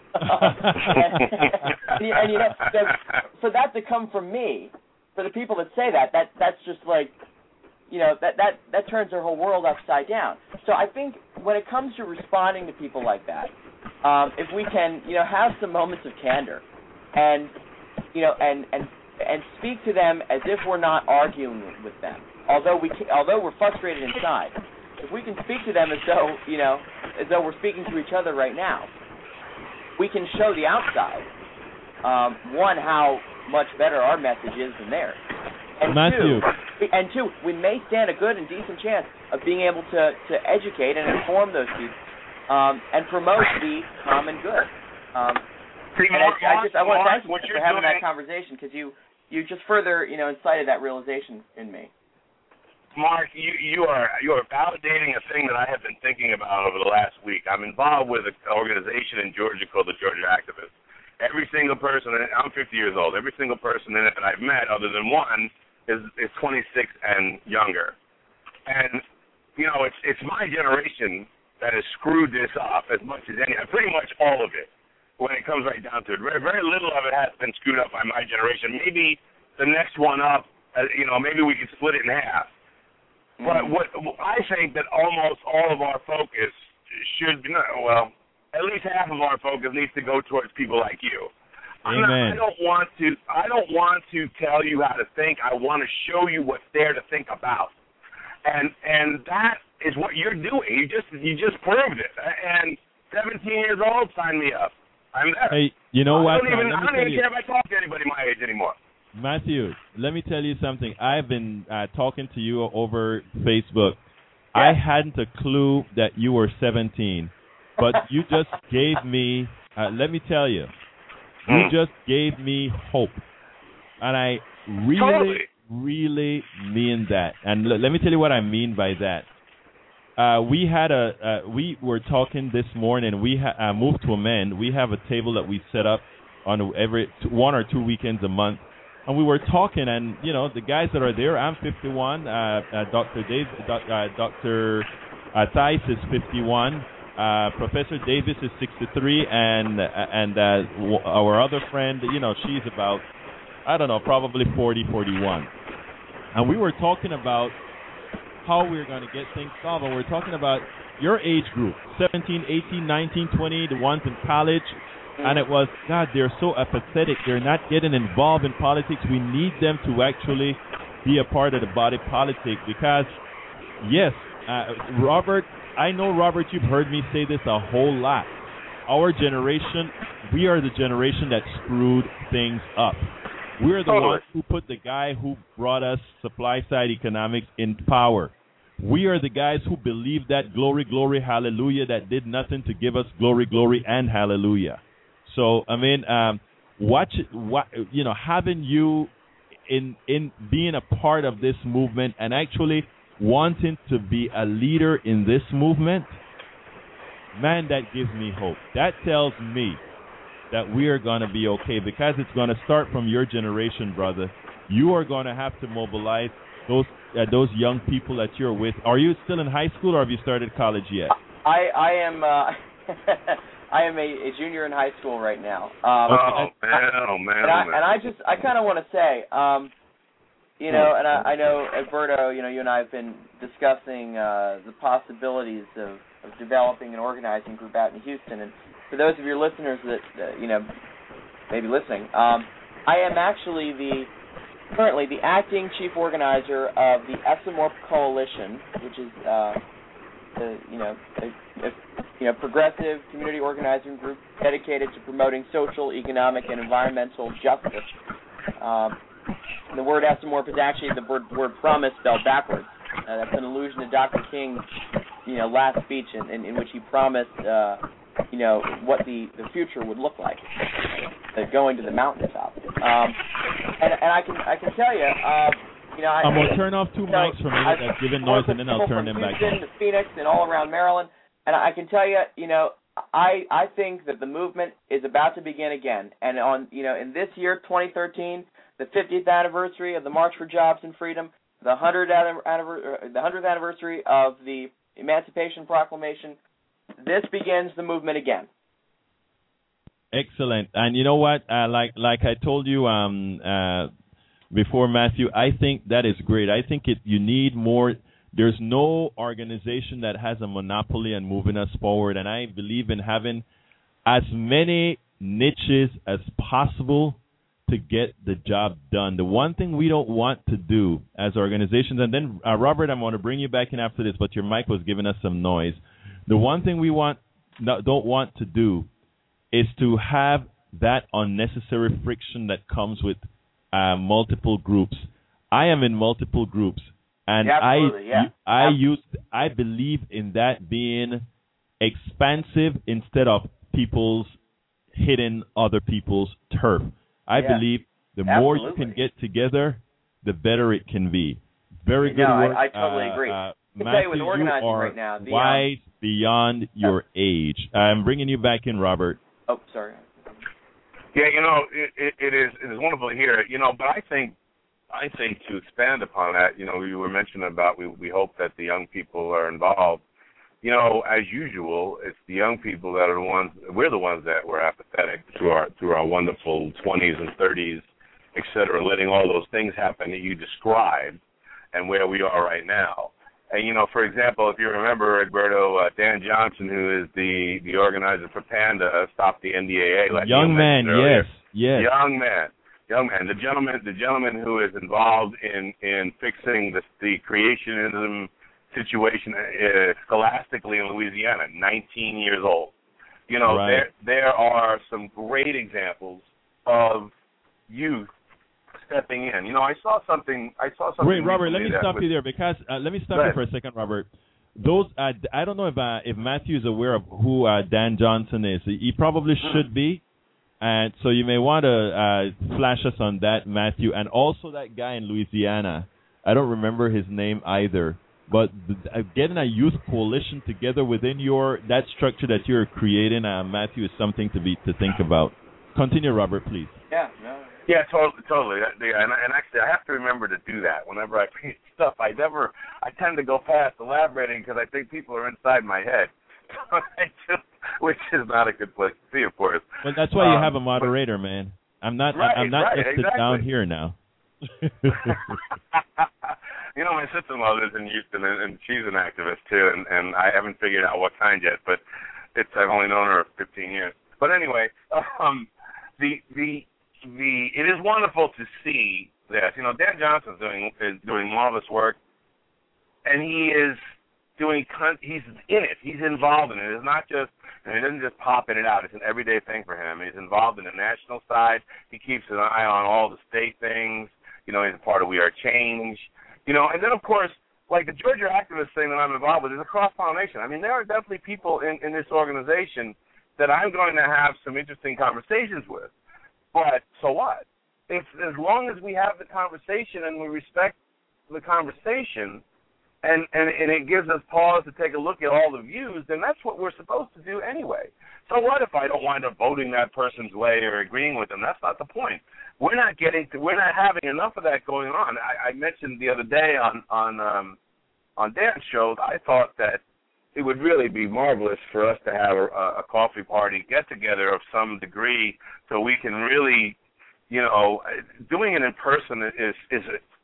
and, and you know, so for that to come from me, for the people that say that, that that's just like, you know, that that that turns their whole world upside down. So I think when it comes to responding to people like that, um, if we can, you know, have some moments of candor, and you know, and and and speak to them as if we're not arguing with them, although we although we're frustrated inside, if we can speak to them as though, you know, as though we're speaking to each other right now, we can show the outside, um, one, how much better our message is than theirs. And Matthew. Two, and two, we may stand a good and decent chance of being able to, to educate and inform those people um, and promote the common good. Um, See, and Mark, I, I just I want to thank you what for you're having doing, that conversation, because you, you just further, you know, incited that realization in me. Mark, you you are you are validating a thing that I have been thinking about over the last week. I'm involved with an organization in Georgia called the Georgia Activists. Every single person, I'm fifty years old, every single person in it that I've met, other than one, is is twenty-six and younger. And, you know, it's it's my generation that has screwed this up as much as any, pretty much all of it. when it comes right down to it. Very, very little of it has been screwed up by my generation. Maybe the next one up, uh, you know, maybe we could split it in half. Mm-hmm. But what I think that almost all of our focus should be, well, at least half of our focus needs to go towards people like you. I'm not, I don't want to. I don't want to tell you how to think. I want to show you what's there to think about, and and that is what you're doing. You just you just proved it. And seventeen years old, sign me up. I'm there. Hey, you know what? I don't even, I don't even care if I talk to anybody my age anymore. Matthew, let me tell you something. I've been uh, talking to you over Facebook. Yeah. I hadn't a clue that you were seventeen, but you just gave me. Uh, let me tell you. You just gave me hope, and I really, totally. really mean that. And l- let me tell you what I mean by that. Uh, we had a uh, we were talking this morning. We ha- uh, moved to Amend. We have a table that we set up on every t- one or two weekends a month, and we were talking. And you know, the guys that are there. I'm fifty-one. Uh, uh, Doctor Dave, doc, uh, Doctor Uh, Theis is fifty-one. Uh, Professor Davis is sixty-three, and uh, and uh, w- our other friend, you know, she's about, I don't know, probably forty, forty-one. And we were talking about how we we're going to get things solved. And we're talking about your age group, seventeen, eighteen, nineteen, twenty, the ones in college. And it was, God, they're so apathetic. They're not getting involved in politics. We need them to actually be a part of the body politic because, yes, uh, Robert, I know, Robert, you've heard me say this a whole lot. Our generation, we are the generation that screwed things up. We're the Totally. ones who put the guy who brought us supply-side economics in power. We are the guys who believed that glory, glory, hallelujah, that did nothing to give us glory, glory, and hallelujah. So, I mean, um, watch it, what, you know, having you in in being a part of this movement and actually wanting to be a leader in this movement, man, that gives me hope. That tells me that we are going to be okay because it's going to start from your generation, brother. You are going to have to mobilize those uh, those young people that you're with. Are you still in high school or have you started college yet? I I am uh, I am a, a junior in high school right now. Um, oh man, oh man, and I, oh man. and I just I kind of want to say. Um, You know, and I, I know, Alberto, you know, you and I have been discussing uh, the possibilities of, of developing an organizing group out in Houston. And for those of your listeners that, uh, you know, may be listening, um, I am actually the, currently the acting chief organizer of the Esomorph Coalition, which is, uh, the, you know, a, a, you know, progressive community organizing group dedicated to promoting social, economic, and environmental justice. Um, The word esomorph is actually the word, word promise spelled backwards. Uh, that's an allusion to Doctor King's, you know, last speech in, in, in which he promised, uh, you know, what the, the future would look like, uh, going to the mountaintop. Um, and, and I can I can tell you, uh, you know, I, I'm gonna turn off two you know, mics for a minute. That's giving noise, and then I'll turn them back on. To Phoenix and all around Maryland, and I can tell you, you know, I I think that the movement is about to begin again, and on you know in this year, twenty thirteen. The fiftieth anniversary of the March for Jobs and Freedom, the one hundredth anniversary of the Emancipation Proclamation. This begins the movement again. Excellent. And you know what? Uh, like like I told you um, uh, before, Matthew, I think that is great. I think it. You need more. There's no organization that has a monopoly on moving us forward, and I believe in having as many niches as possible to get the job done. The one thing we don't want to do as organizations, and then, uh, Robert, I'm going to bring you back in after this, but your mic was giving us some noise. The one thing we want no, don't want to do is to have that unnecessary friction that comes with uh, multiple groups. I am in multiple groups, and yeah, I yeah. I use I believe in that being expansive instead of people's hitting other people's turf. I yeah. believe the Absolutely. more you can get together, the better it can be. Very good no, work. I, I totally uh, agree. Uh, I can Matthew, tell you with organizing you are right now, the, wise um, beyond your age. I'm bringing you back in, Robert. Oh, sorry. Yeah, you know, it, it, it is it is wonderful to hear. You know, but I think I think to expand upon that, you know, you were mentioning about we we hope that the young people are involved. you know, as usual, it's the young people that are the ones, we're the ones that were apathetic through our, through our wonderful twenties and thirties, et cetera, letting all those things happen that you described and where we are right now. And, you know, for example, if you remember, Egberto, uh, Dan Johnson, who is the, the organizer for PANDA, stopped the N D A A. Like young man, earlier. yes, yes. Young man, young man. The gentleman, the gentleman who is involved in, in fixing the, the creationism situation uh, scholastically in Louisiana, nineteen years old. You know, right. there there are some great examples of youth stepping in. You know, I saw something. I saw something. Wait, Robert, let me stop was, you there because uh, let me stop you for a second, Robert. Those uh, I don't know if uh, if Matthew is aware of who uh, Dan Johnson is. He probably should be, and so you may want to uh, flash us on that, Matthew, and also that guy in Louisiana. I don't remember his name either. But uh, getting a youth coalition together within your that structure that you're creating, uh, Matthew, is something to be to think about. Continue, Robert, please. Yeah, no. Yeah, totally, totally. And, and actually, I have to remember to do that whenever I read stuff. I never, I tend to go past elaborating because I think people are inside my head, which is not a good place to be, of course. Well, that's why you um, have a moderator, man. I'm not. Right, I'm not right, just exactly. down here now. You know, my sister-in-law lives in Houston, and, and she's an activist too, and, and I haven't figured out what kind yet. But it's I've only known her fifteen years. But anyway, um, the the the it is wonderful to see this. You know, Dan Johnson's doing is doing marvelous work, and he is doing he's in it. He's involved in it. It's not just and he doesn't just pop in and out. It's an everyday thing for him. He's involved in the national side. He keeps an eye on all the state things. You know, he's a part of We Are Change. You know, and then, of course, like the Georgia activist thing that I'm involved with is a cross-pollination. I mean, there are definitely people in, in this organization that I'm going to have some interesting conversations with. But so what? If, as long as we have the conversation and we respect the conversation and, and, and it gives us pause to take a look at all the views, then that's what we're supposed to do anyway. So what if I don't wind up voting that person's way or agreeing with them? That's not the point. We're not getting to, we're not having enough of that going on. I, I mentioned the other day on on um, on Dan's show, I thought that it would really be marvelous for us to have a, a coffee party get together of some degree, so we can really, you know, doing it in person is is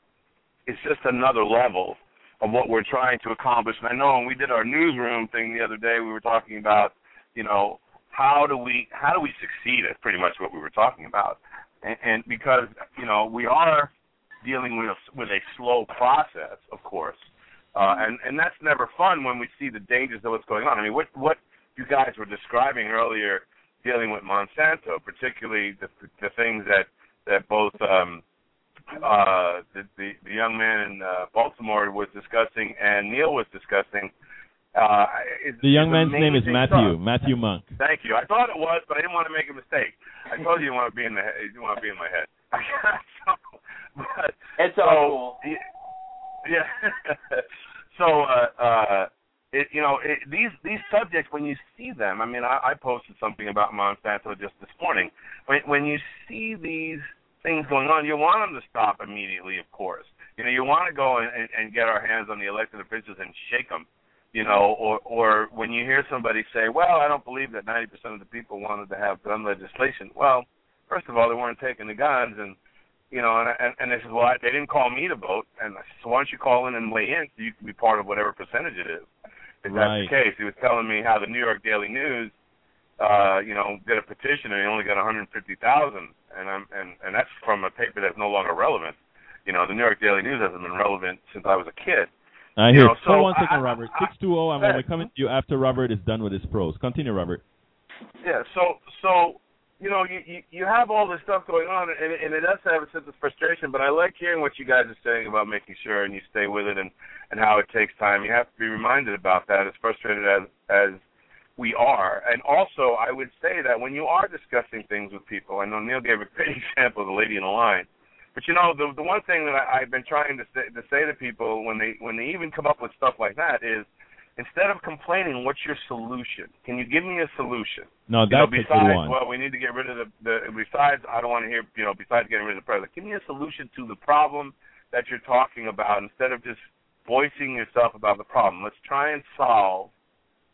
is just another level of what we're trying to accomplish. And I know when we did our newsroom thing the other day, we were talking about, you know, how do we how do we succeed is pretty much what we were talking about. And, and because, you know, we are dealing with a, with a slow process, of course, uh, and, and that's never fun when we see the dangers of what's going on. I mean, what, what you guys were describing earlier dealing with Monsanto, particularly the, the things that, that both um, uh, the, the, the young man in uh, Baltimore was discussing and Neil was discussing, Uh, the young man's name is Matthew, stuff. Matthew Monk. Thank you. I thought it was, but I didn't want to make a mistake. I told you you want to be in the head, you want to be in my head. so, but, it's so, all cool. Yeah. so, uh, uh, it, you know, it, these these subjects, when you see them, I mean, I, I posted something about Monsanto just this morning. When, when you see these things going on, you want them to stop immediately, of course. You know, you want to go and, and, and get our hands on the elected officials and shake them. You know, or or when you hear somebody say, well, I don't believe that ninety percent of the people wanted to have gun legislation. Well, first of all, they weren't taking the guns, and, you know, and, and, and they said, well, they didn't call me to vote, and I said, so why don't you call in and weigh in so you can be part of whatever percentage it is. If right. that's the case. He was telling me how the New York Daily News, uh, you know, did a petition, and he only got one hundred fifty thousand, and I'm and, and that's from a paper that's no longer relevant. You know, the New York Daily News hasn't been relevant since I was a kid. I hear. You know, so Hold one second, I, Robert. I, six two zero. I'm going to come to you after Robert is done with his prose. Continue, Robert. Yeah. So, so you know, you, you, you have all this stuff going on, and, and it does have a sense of frustration. But I like hearing what you guys are saying about making sure and you stay with it, and, and how it takes time. You have to be reminded about that. As frustrated as as we are, and also I would say that when you are discussing things with people, I know Neil gave a great example of the lady in the line. But, you know, the the one thing that I, I've been trying to say, to say to people when they when they even come up with stuff like that is, instead of complaining, what's your solution? Can you give me a solution? No, that's you know, besides, a good one. well, we need to get rid of the, the, besides, I don't want to hear, you know, besides getting rid of the president, give me a solution to the problem that you're talking about instead of just voicing yourself about the problem. Let's try and solve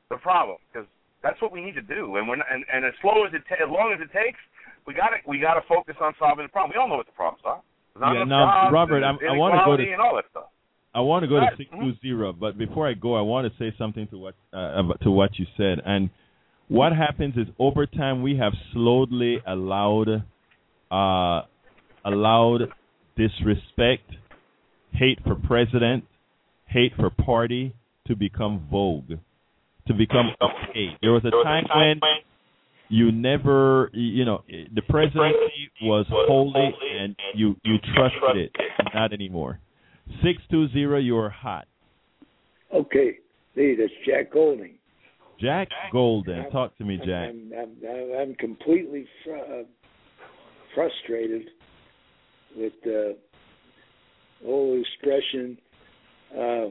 the problem, because that's what we need to do. And we're not, and, and as slow as it ta- as long as it takes, we got to we got to focus on solving the problem. We all know what the problems are. Yeah, now, Robert, I'm, I want to go to and all that stuff. I want to go Right. to six two zero, but before I go, I want to say something to what uh, about- to what you said. And what happens is, over time, we have slowly allowed uh, allowed disrespect, hate for president, hate for party to become vogue, to become okay. There was a time when you never, you know, the presidency was holy and you, you trusted it. Not anymore. six two zero, you're hot. Okay, Lee, that's Jack Golding. Jack Golden. Talk to me, Jack. I'm, I'm, I'm, I'm completely fr- uh, frustrated with the whole expression, uh,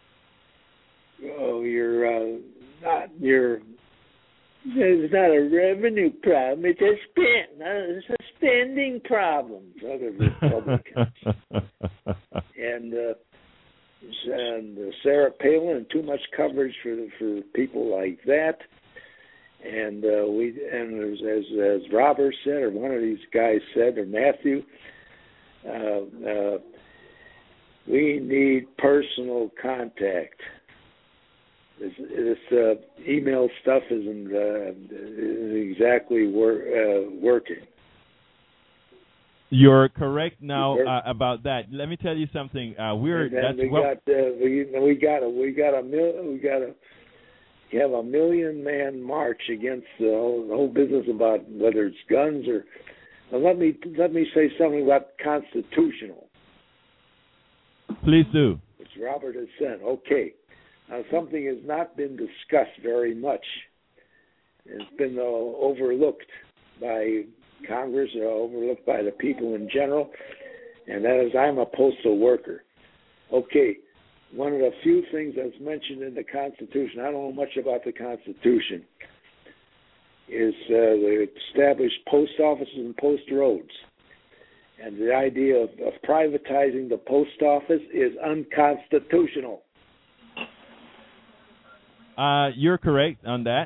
oh, you're uh, not, you're, it's not a revenue problem, it's a spend, it's a spending problem for the Republicans. and uh, and uh, Sarah Palin, too much coverage for for people like that. And uh, we and as, as as Robert said, or one of these guys said, or Matthew, uh, uh, we need personal contact. This, this uh, email stuff isn't, uh, isn't exactly wor- uh, working. You're correct now uh, about that. Let me tell you something. Uh, we're and then that's we well, got uh, we we got a we got a mil, we got a you have a million man march against the whole, the whole business about whether it's guns or. Now let me let me say something about constitutional. Please do. Which Robert has said. Okay, now something has not been discussed very much. It's been uh, overlooked by Congress or overlooked by the people in general, and that is I'm a postal worker. Okay, one of the few things that's mentioned in the Constitution, I don't know much about the Constitution, is uh, they established post offices and post roads. And the idea of, of privatizing the post office is unconstitutional. Uh, you're correct on that.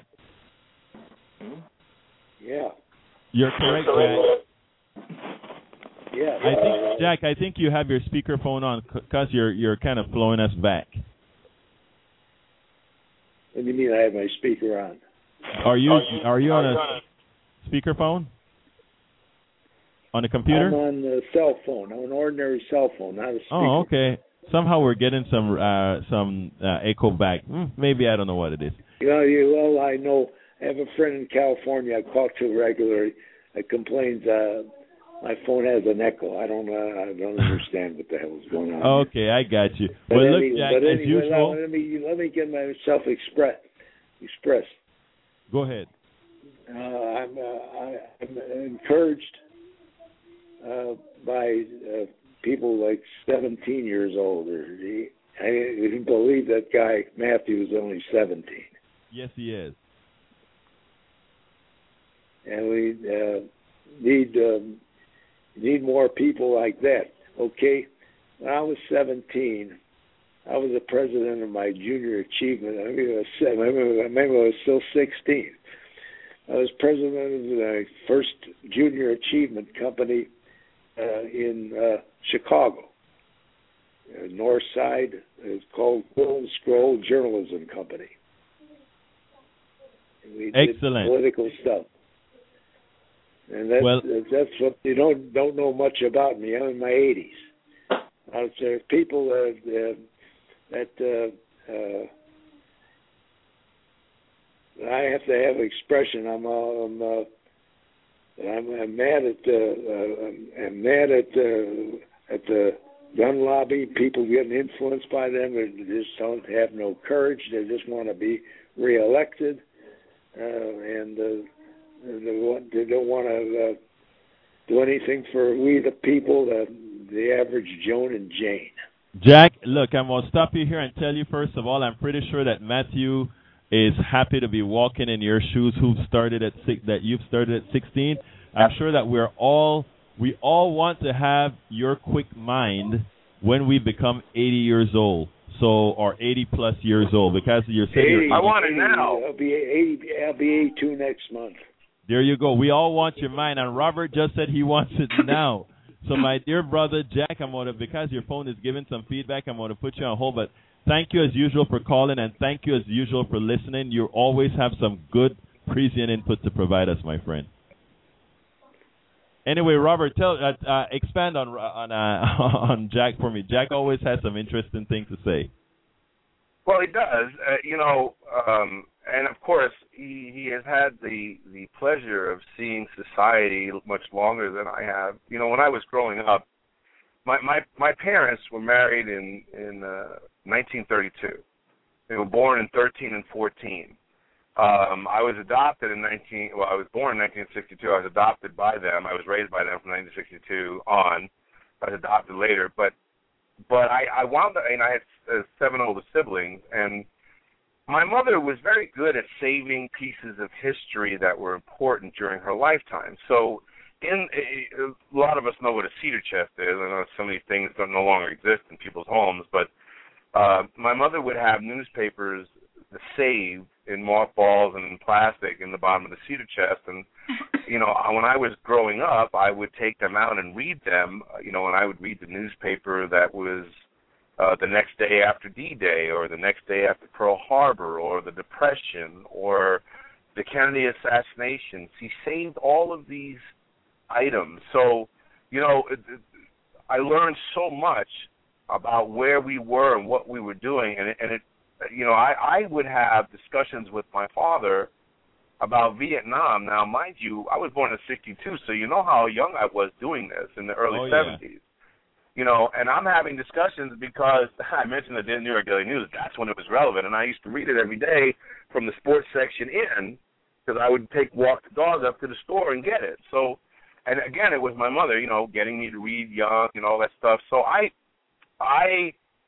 Yeah. You're correct, Jack. Yeah. I think, Jack, I think you have your speakerphone on because you're you're kind of blowing us back. What do you mean I have my speaker on? Are you are you on a speakerphone? On a computer? I'm on a cell phone. I'm an ordinary cell phone, not a speaker. Oh, okay. Somehow we're getting some uh, some uh, echo back. Hmm, maybe I don't know what it is. You know, you, well, I know. I have a friend in California I talk to regularly that complains uh, my phone has an echo. I don't uh, I don't understand what the hell is going on. Okay, I got you. But well, anyway, look, Jack, but as anyway, usual. let me let me get myself express expressed. Go ahead. Uh, I'm uh, I, I'm encouraged uh, by uh, people like seventeen years older. He, I didn't believe that guy Matthew was only seventeen. Yes, he is. And we uh, need um, need more people like that. Okay, when I was seventeen, I was the president of my junior achievement. I mean, I was seven. I remember, I remember I was still sixteen. I was president of the first junior achievement company uh, in uh, Chicago, uh, North Side. It's called Golden Scroll Journalism Company. And we Excellent. did political stuff. And that's, well, that's what you don't don't know much about me. I'm in my eighties. Uh, there are people that uh, that uh, uh, I have to have expression. I'm uh, I'm, uh, I'm, I'm mad at uh, uh, I'm mad at uh, at the gun lobby. People getting influenced by them. They just don't have no courage. They just want to be reelected, uh, and. Uh, They, want, they don't want to uh, do anything for we the people, the, the average Joan and Jane. Jack, look, I'm going to stop you here and tell you, first of all, I'm pretty sure that Matthew is happy to be walking in your shoes who started at six, that you've started at sixteen. I'm sure that we're all, we all want to have your quick mind when we become eighty years old. so or eighty plus years old? Because you're saying eighty, you're I want it now. I'll be eighty. I'll be eighty-two next month. There you go. We all want your mind, and Robert just said he wants it now. So, my dear brother Jack, I'm going to, because your phone is giving some feedback, I'm going to put you on hold. But thank you as usual for calling, and thank you as usual for listening. You always have some good prescient input to provide us, my friend. Anyway, Robert, tell uh, uh, expand on on uh, on Jack for me. Jack always has some interesting things to say. Well, he does. Uh, you know, um, and of course, he, he has had the, the pleasure of seeing society much longer than I have. You know, when I was growing up, my my, my parents were married in in uh, nineteen thirty-two. They were born in thirteen and fourteen. Um, I was adopted in nineteen. Well, I was born in nineteen sixty-two. I was adopted by them. I was raised by them from nineteen sixty-two on. I was adopted later, but but I, I wound up, and I had uh, seven older siblings, and my mother was very good at saving pieces of history that were important during her lifetime. So, in a, a lot of us know what a cedar chest is. I know some of these things don't no longer exist in people's homes, but uh, my mother would have newspapers saved in mothballs and in plastic in the bottom of the cedar chest, and you know, when I was growing up, I would take them out and read them. You know, and I would read the newspaper that was uh, the next day after D-Day, or the next day after Pearl Harbor, or the Depression, or the Kennedy assassination. He saved all of these items. So, you know, it, it, I learned so much about where we were and what we were doing, and it, and it you know, I, I would have discussions with my father about Vietnam. Now, mind you, I was born in sixty-two, so you know how young I was doing this in the early oh, seventies. Yeah. You know, and I'm having discussions because I mentioned the New York Daily News. That's when it was relevant, and I used to read it every day from the sports section in, because I would take walk the dog up to the store and get it. So, and again, it was my mother, you know, getting me to read young and all that stuff. So I, I.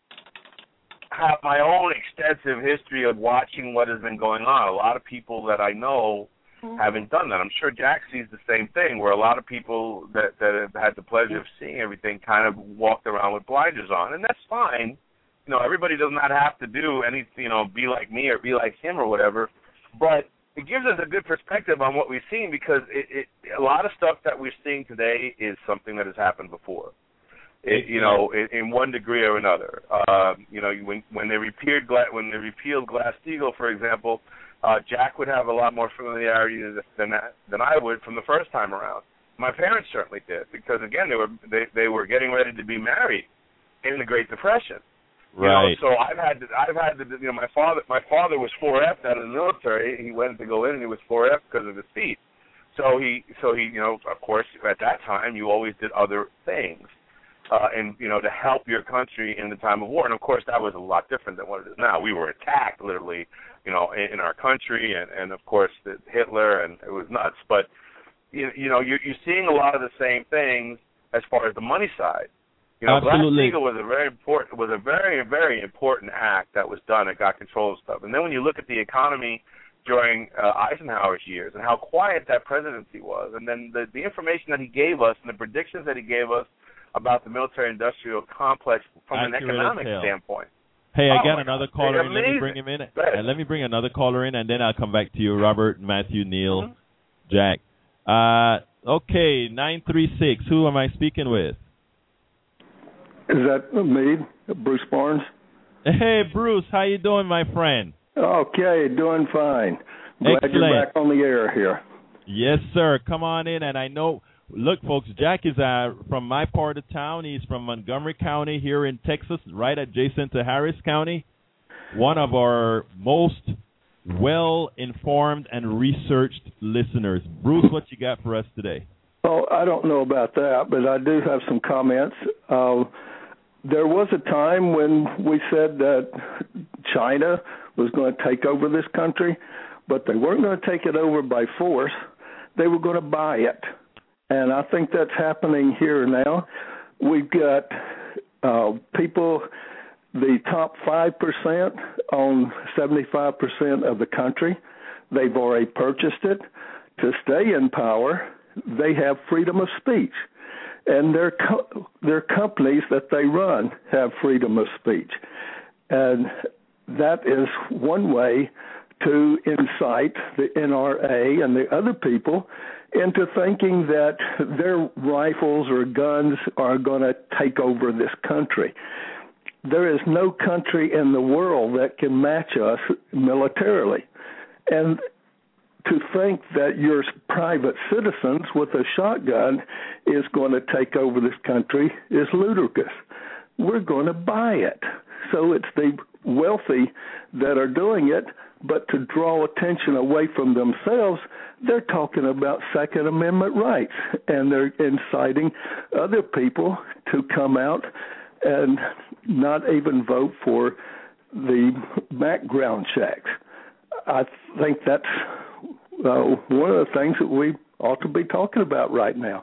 have my own extensive history of watching what has been going on. A lot of people that I know mm-hmm. haven't done that. I'm sure Jack sees the same thing, where a lot of people that, that have had the pleasure of seeing everything kind of walked around with blinders on, and that's fine. You know, everybody does not have to do anything, you know, be like me or be like him or whatever, but it gives us a good perspective on what we've seen, because it, it, a lot of stuff that we're seeing today is something that has happened before. It, you know, in, in one degree or another. Uh, you know, when when they repealed when they repealed Glass-Steagall, for example, uh, Jack would have a lot more familiarity than that, than I would from the first time around. My parents certainly did, because again, they were they, they were getting ready to be married in the Great Depression. You right. know, so I've had to, I've had to, you know, my father my father was four F out of the military. He went to go in and he was four F because of his feet. So he so he you know, of course, at that time you always did other things. Uh, and, you know, to help your country in the time of war. And, of course, that was a lot different than what it is now. We were attacked, literally, you know, in, in our country, and, and of course, the, Hitler, and it was nuts. But, you, you know, you're, you're seeing a lot of the same things as far as the money side. You know, Absolutely. Glass-Steagall was a very important, was a very, very important act that was done that got control of stuff. And then when you look at the economy during uh, Eisenhower's years and how quiet that presidency was, and then the, the information that he gave us and the predictions that he gave us about the military-industrial complex from Accurate an economic standpoint. Hey, I oh got another God. caller in. Let me bring him in. And let me bring another caller in, and then I'll come back to you, Robert, Matthew, Neil, mm-hmm. Jack. Uh, okay, nine three six. Who am I speaking with? Is that me, Bruce Barnes? Hey, Bruce. How you doing, my friend? Okay, doing fine. Glad Excellent. You're back on the air here. Yes, sir. Come on in, and I know... Look, folks, Jack is uh, from my part of town. He's from Montgomery County here in Texas, right adjacent to Harris County. One of our most well-informed and researched listeners. Bruce, what you got for us today? Well, I don't know about that, but I do have some comments. Uh, there was a time when we said that China was going to take over this country, but they weren't going to take it over by force. They were going to buy it. And I think that's happening here now. We've got uh, people, the top five percent own seventy-five percent of the country. They've already purchased it. To stay in power, they have freedom of speech. And their, co- their companies that they run have freedom of speech. And that is one way to incite the N R A and the other people into thinking that their rifles or guns are going to take over this country. There is no country in the world that can match us militarily. And to think that your private citizens with a shotgun is going to take over this country is ludicrous. We're going to buy it. So it's the wealthy that are doing it, but to draw attention away from themselves, they're talking about Second Amendment rights, and they're inciting other people to come out and not even vote for the background checks. I think that's uh, one of the things that we ought to be talking about right now.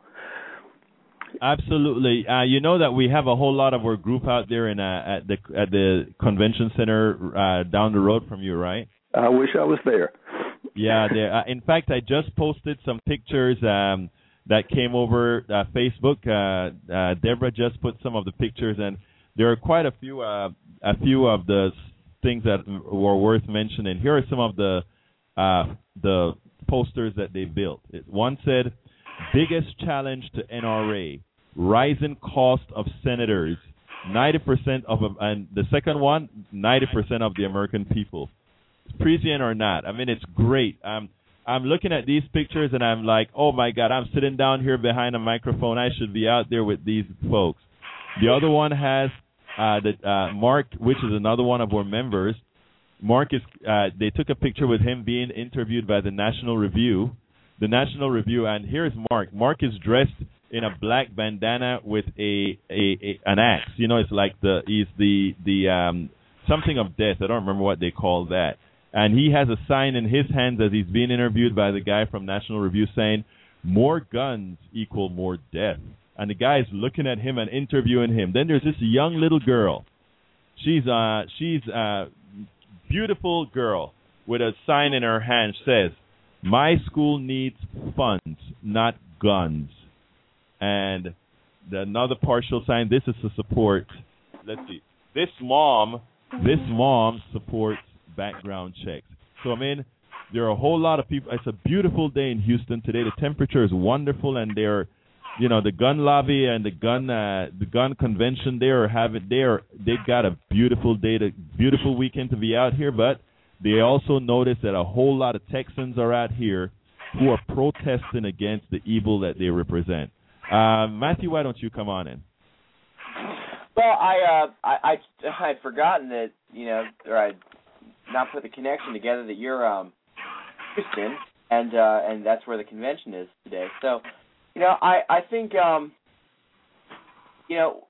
Absolutely. Uh, you know that we have a whole lot of our group out there in uh, at the at the convention center uh, down the road from you, right? I wish I was there. Yeah, there. Uh, in fact, I just posted some pictures um, that came over uh, Facebook. Uh, uh, Deborah just put some of the pictures, and there are quite a few uh, a few of the things that were worth mentioning. Here are some of the uh, the posters that they built. It, one said, "Biggest challenge to N R A: rising cost of senators. ninety percent of them," and the second one, ninety percent of the American people. Prescient or not, I mean, it's great. I'm I'm looking at these pictures and I'm like, oh my God, I'm sitting down here behind a microphone. I should be out there with these folks. The other one has uh, the uh, Mark, which is another one of our members. Mark is. Uh, they took a picture with him being interviewed by the National Review. The National Review, and here's Mark. Mark is dressed in a black bandana with a, a, a an axe. You know, it's like the he's the the um, something of death. I don't remember what they call that. And he has a sign in his hands as he's being interviewed by the guy from National Review saying, "More guns equal more death." And the guy is looking at him and interviewing him. Then there's this young little girl. She's uh she's a beautiful girl with a sign in her hand says, "My school needs funds, not guns." And the, another partial sign, this is to support, let's see, this mom, this mom supports background checks. So, I mean, there are a whole lot of people. It's a beautiful day in Houston today. The temperature is wonderful, and they're, you know, the gun lobby and the gun uh, the gun convention, they are having, they are, they've got a beautiful day, to, beautiful weekend to be out here, but they also notice that a whole lot of Texans are out here who are protesting against the evil that they represent. Uh, Matthew, why don't you come on in? Well, I, uh, I, I, I'd forgotten that, you know, or I'd not put the connection together that you're um, Houston, and uh, and that's where the convention is today. So, you know, I, I think, um, you know,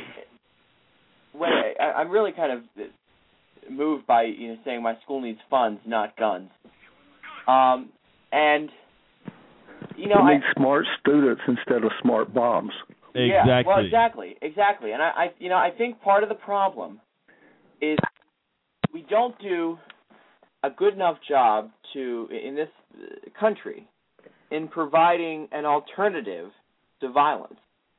when I, I'm really kind of moved by, you know, saying my school needs funds, not guns. Um, and, you know, we need I, smart students instead of smart bombs. Exactly. Yeah, well, exactly, exactly. And I, I, you know, I think part of the problem is we don't do a good enough job to, in this country, in providing an alternative to violence.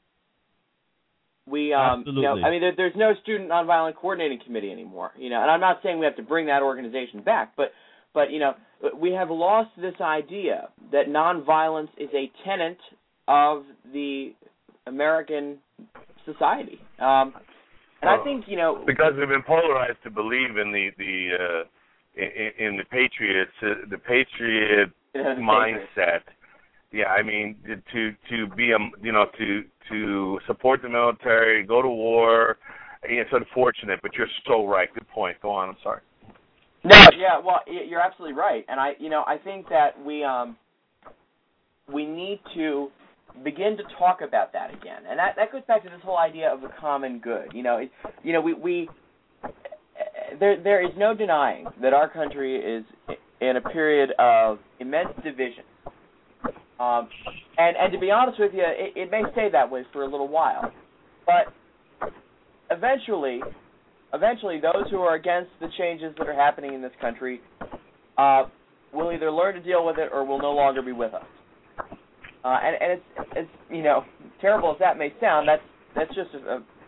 We, um, Absolutely. you know, I mean, there, there's no student nonviolent coordinating committee anymore, you know, and I'm not saying we have to bring that organization back, but, but you know, we have lost this idea that nonviolence is a tenet of the American society. Um, and well, I think, you know, because we've been polarized to believe in the the uh, in, in the patriots, uh, the patriot mindset. Yeah, I mean, to to be a you know to to support the military, go to war. It's unfortunate, but you're so right. Good point. Go on. I'm sorry. No, yeah, well, you're absolutely right, and I, you know, I think that we um we need to begin to talk about that again, and that, that goes back to this whole idea of the common good. You know, it, you know, we we there there is no denying that our country is in a period of immense division. Um, and, and to be honest with you, it, it may stay that way for a little while. But eventually, eventually those who are against the changes that are happening in this country uh, will either learn to deal with it or will no longer be with us. Uh, and, and it's, it's, you know, terrible as that may sound, that's, that's just a, a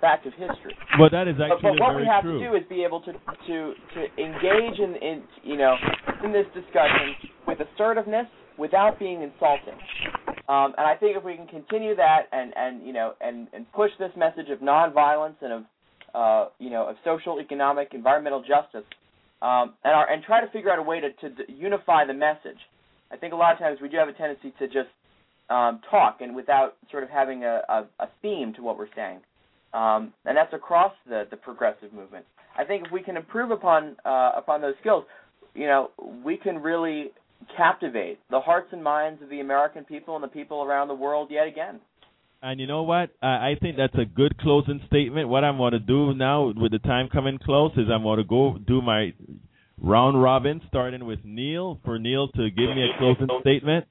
fact of history. Well, that is But, actually but what very we have true. to do is be able to to to engage in, in you know in this discussion with assertiveness without being insulting. Um, and I think if we can continue that and, and you know and, and push this message of nonviolence and of uh, you know of social, economic, environmental justice, um, and our, and try to figure out a way to, to unify the message. I think a lot of times we do have a tendency to just um, talk and without sort of having a, a, a theme to what we're saying. Um, and that's across the, the progressive movement. I think if we can improve upon uh, upon those skills, you know, we can really captivate the hearts and minds of the American people and the people around the world yet again. And you know what? I, I think that's a good closing statement. What I'm going to do now, with the time coming close, is I'm going to go do my round robin, starting with Neil, for Neil to give me a closing statement.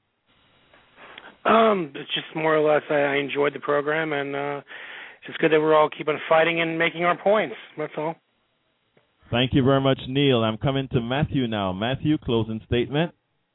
Um, it's just more or less I, I enjoyed the program, and uh, it's good that we're all keeping fighting and making our points. That's all. Thank you very much, Neil. I'm coming to Matthew now. Matthew, closing statement.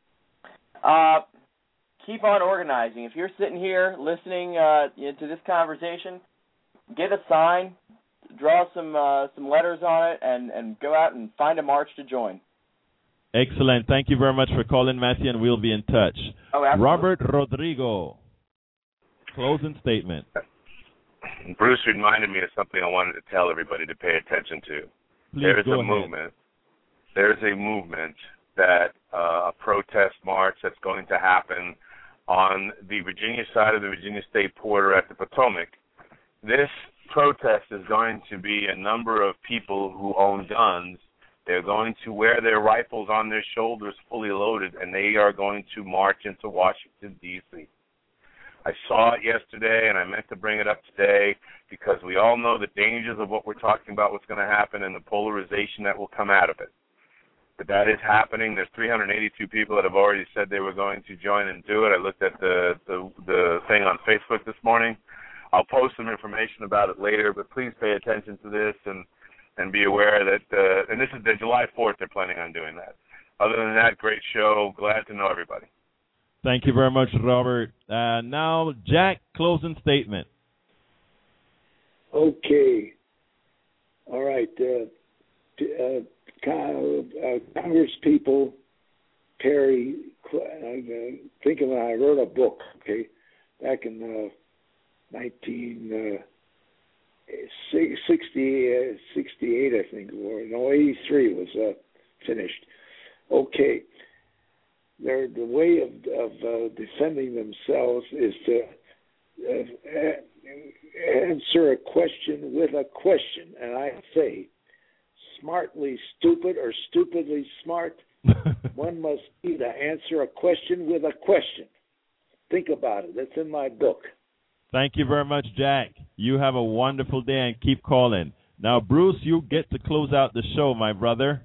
Uh, keep on organizing. If you're sitting here listening uh, to this conversation, get a sign, draw some uh, some letters on it, and, and go out and find a march to join. Excellent. Thank you very much for calling, Matthew, and we'll be in touch. Oh, absolutely. Robert Rodrigo, closing statement. Bruce reminded me of something I wanted to tell everybody to pay attention to. Please There's go a ahead. movement. There's a movement that uh, a protest march that's going to happen on the Virginia side of the Virginia State border at the Potomac. This protest is going to be a number of people who own guns. They're going to wear their rifles on their shoulders fully loaded, and they are going to march into Washington, D C I saw it yesterday, and I meant to bring it up today because we all know the dangers of what we're talking about, what's going to happen, and the polarization that will come out of it. But that is happening. There's three hundred eighty-two people that have already said they were going to join and do it. I looked at the, the, the thing on Facebook this morning. I'll post some information about it later, but please pay attention to this and, and be aware that, uh, and this is the July fourth, they're planning on doing that. Other than that, great show. Glad to know everybody. Thank you very much, Robert. Uh, now, Jack, closing statement. Okay. All right. Uh, uh, uh, Congress people, Perry, I think when I wrote a book, okay, back in uh, nineteen sixty-eight, I think, or no, eighty-three was uh, finished. Okay. Their, the way of, of uh, defending themselves is to uh, answer a question with a question. And I say, smartly stupid or stupidly smart, one must either answer a question with a question. Think about it. That's in my book. Thank you very much, Jack. You have a wonderful day and keep calling. Now, Bruce, you get to close out the show, my brother.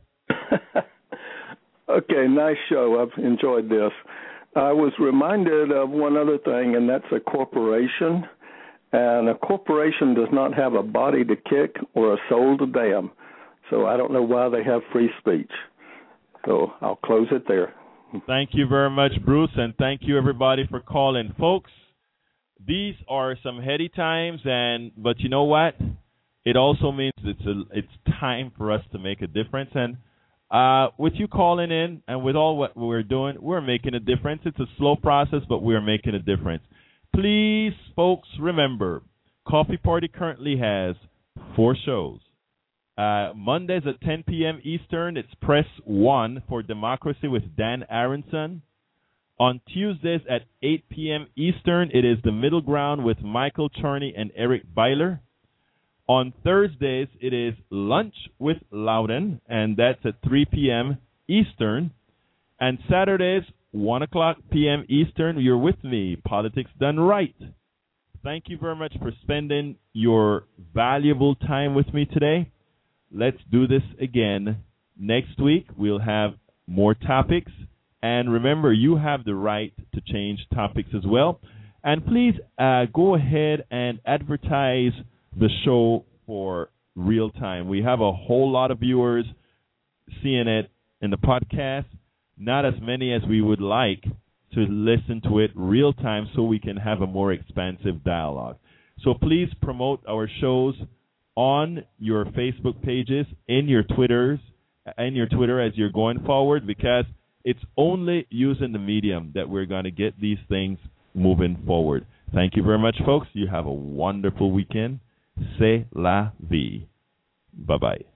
Okay, nice show. I've enjoyed this. I was reminded of one other thing, and that's a corporation. And a corporation does not have a body to kick or a soul to damn. So I don't know why they have free speech. So I'll close it there. Thank you very much, Bruce, and thank you, everybody, for calling. Folks, these are some heady times, and but you know what? It also means it's a, it's time for us to make a difference. And Uh, with you calling in and with all what we're doing, we're making a difference. It's a slow process, but we're making a difference. Please, folks, remember, Coffee Party currently has four shows. Uh, Mondays at ten p.m. Eastern, it's Press one for Democracy with Dan Aronson. On Tuesdays at eight p.m. Eastern, it is The Middle Ground with Michael Cherney and Eric Byler. On Thursdays, it is Lunch with Loudon, and that's at three p.m. Eastern. And Saturdays, one o'clock p.m. Eastern, you're with me, Politics Done Right. Thank you very much for spending your valuable time with me today. Let's do this again. Next week, we'll have more topics. And remember, you have the right to change topics as well. And please uh, go ahead and advertise the show for real time. We have a whole lot of viewers seeing it in the podcast, not as many as we would like to listen to it real time so we can have a more expansive dialogue. So please promote our shows on your Facebook pages, in your Twitters, and your Twitter as you're going forward, because it's only using the medium that we're going to get these things moving forward. Thank you very much, folks. You have a wonderful weekend. C'est la vie. Bye-bye.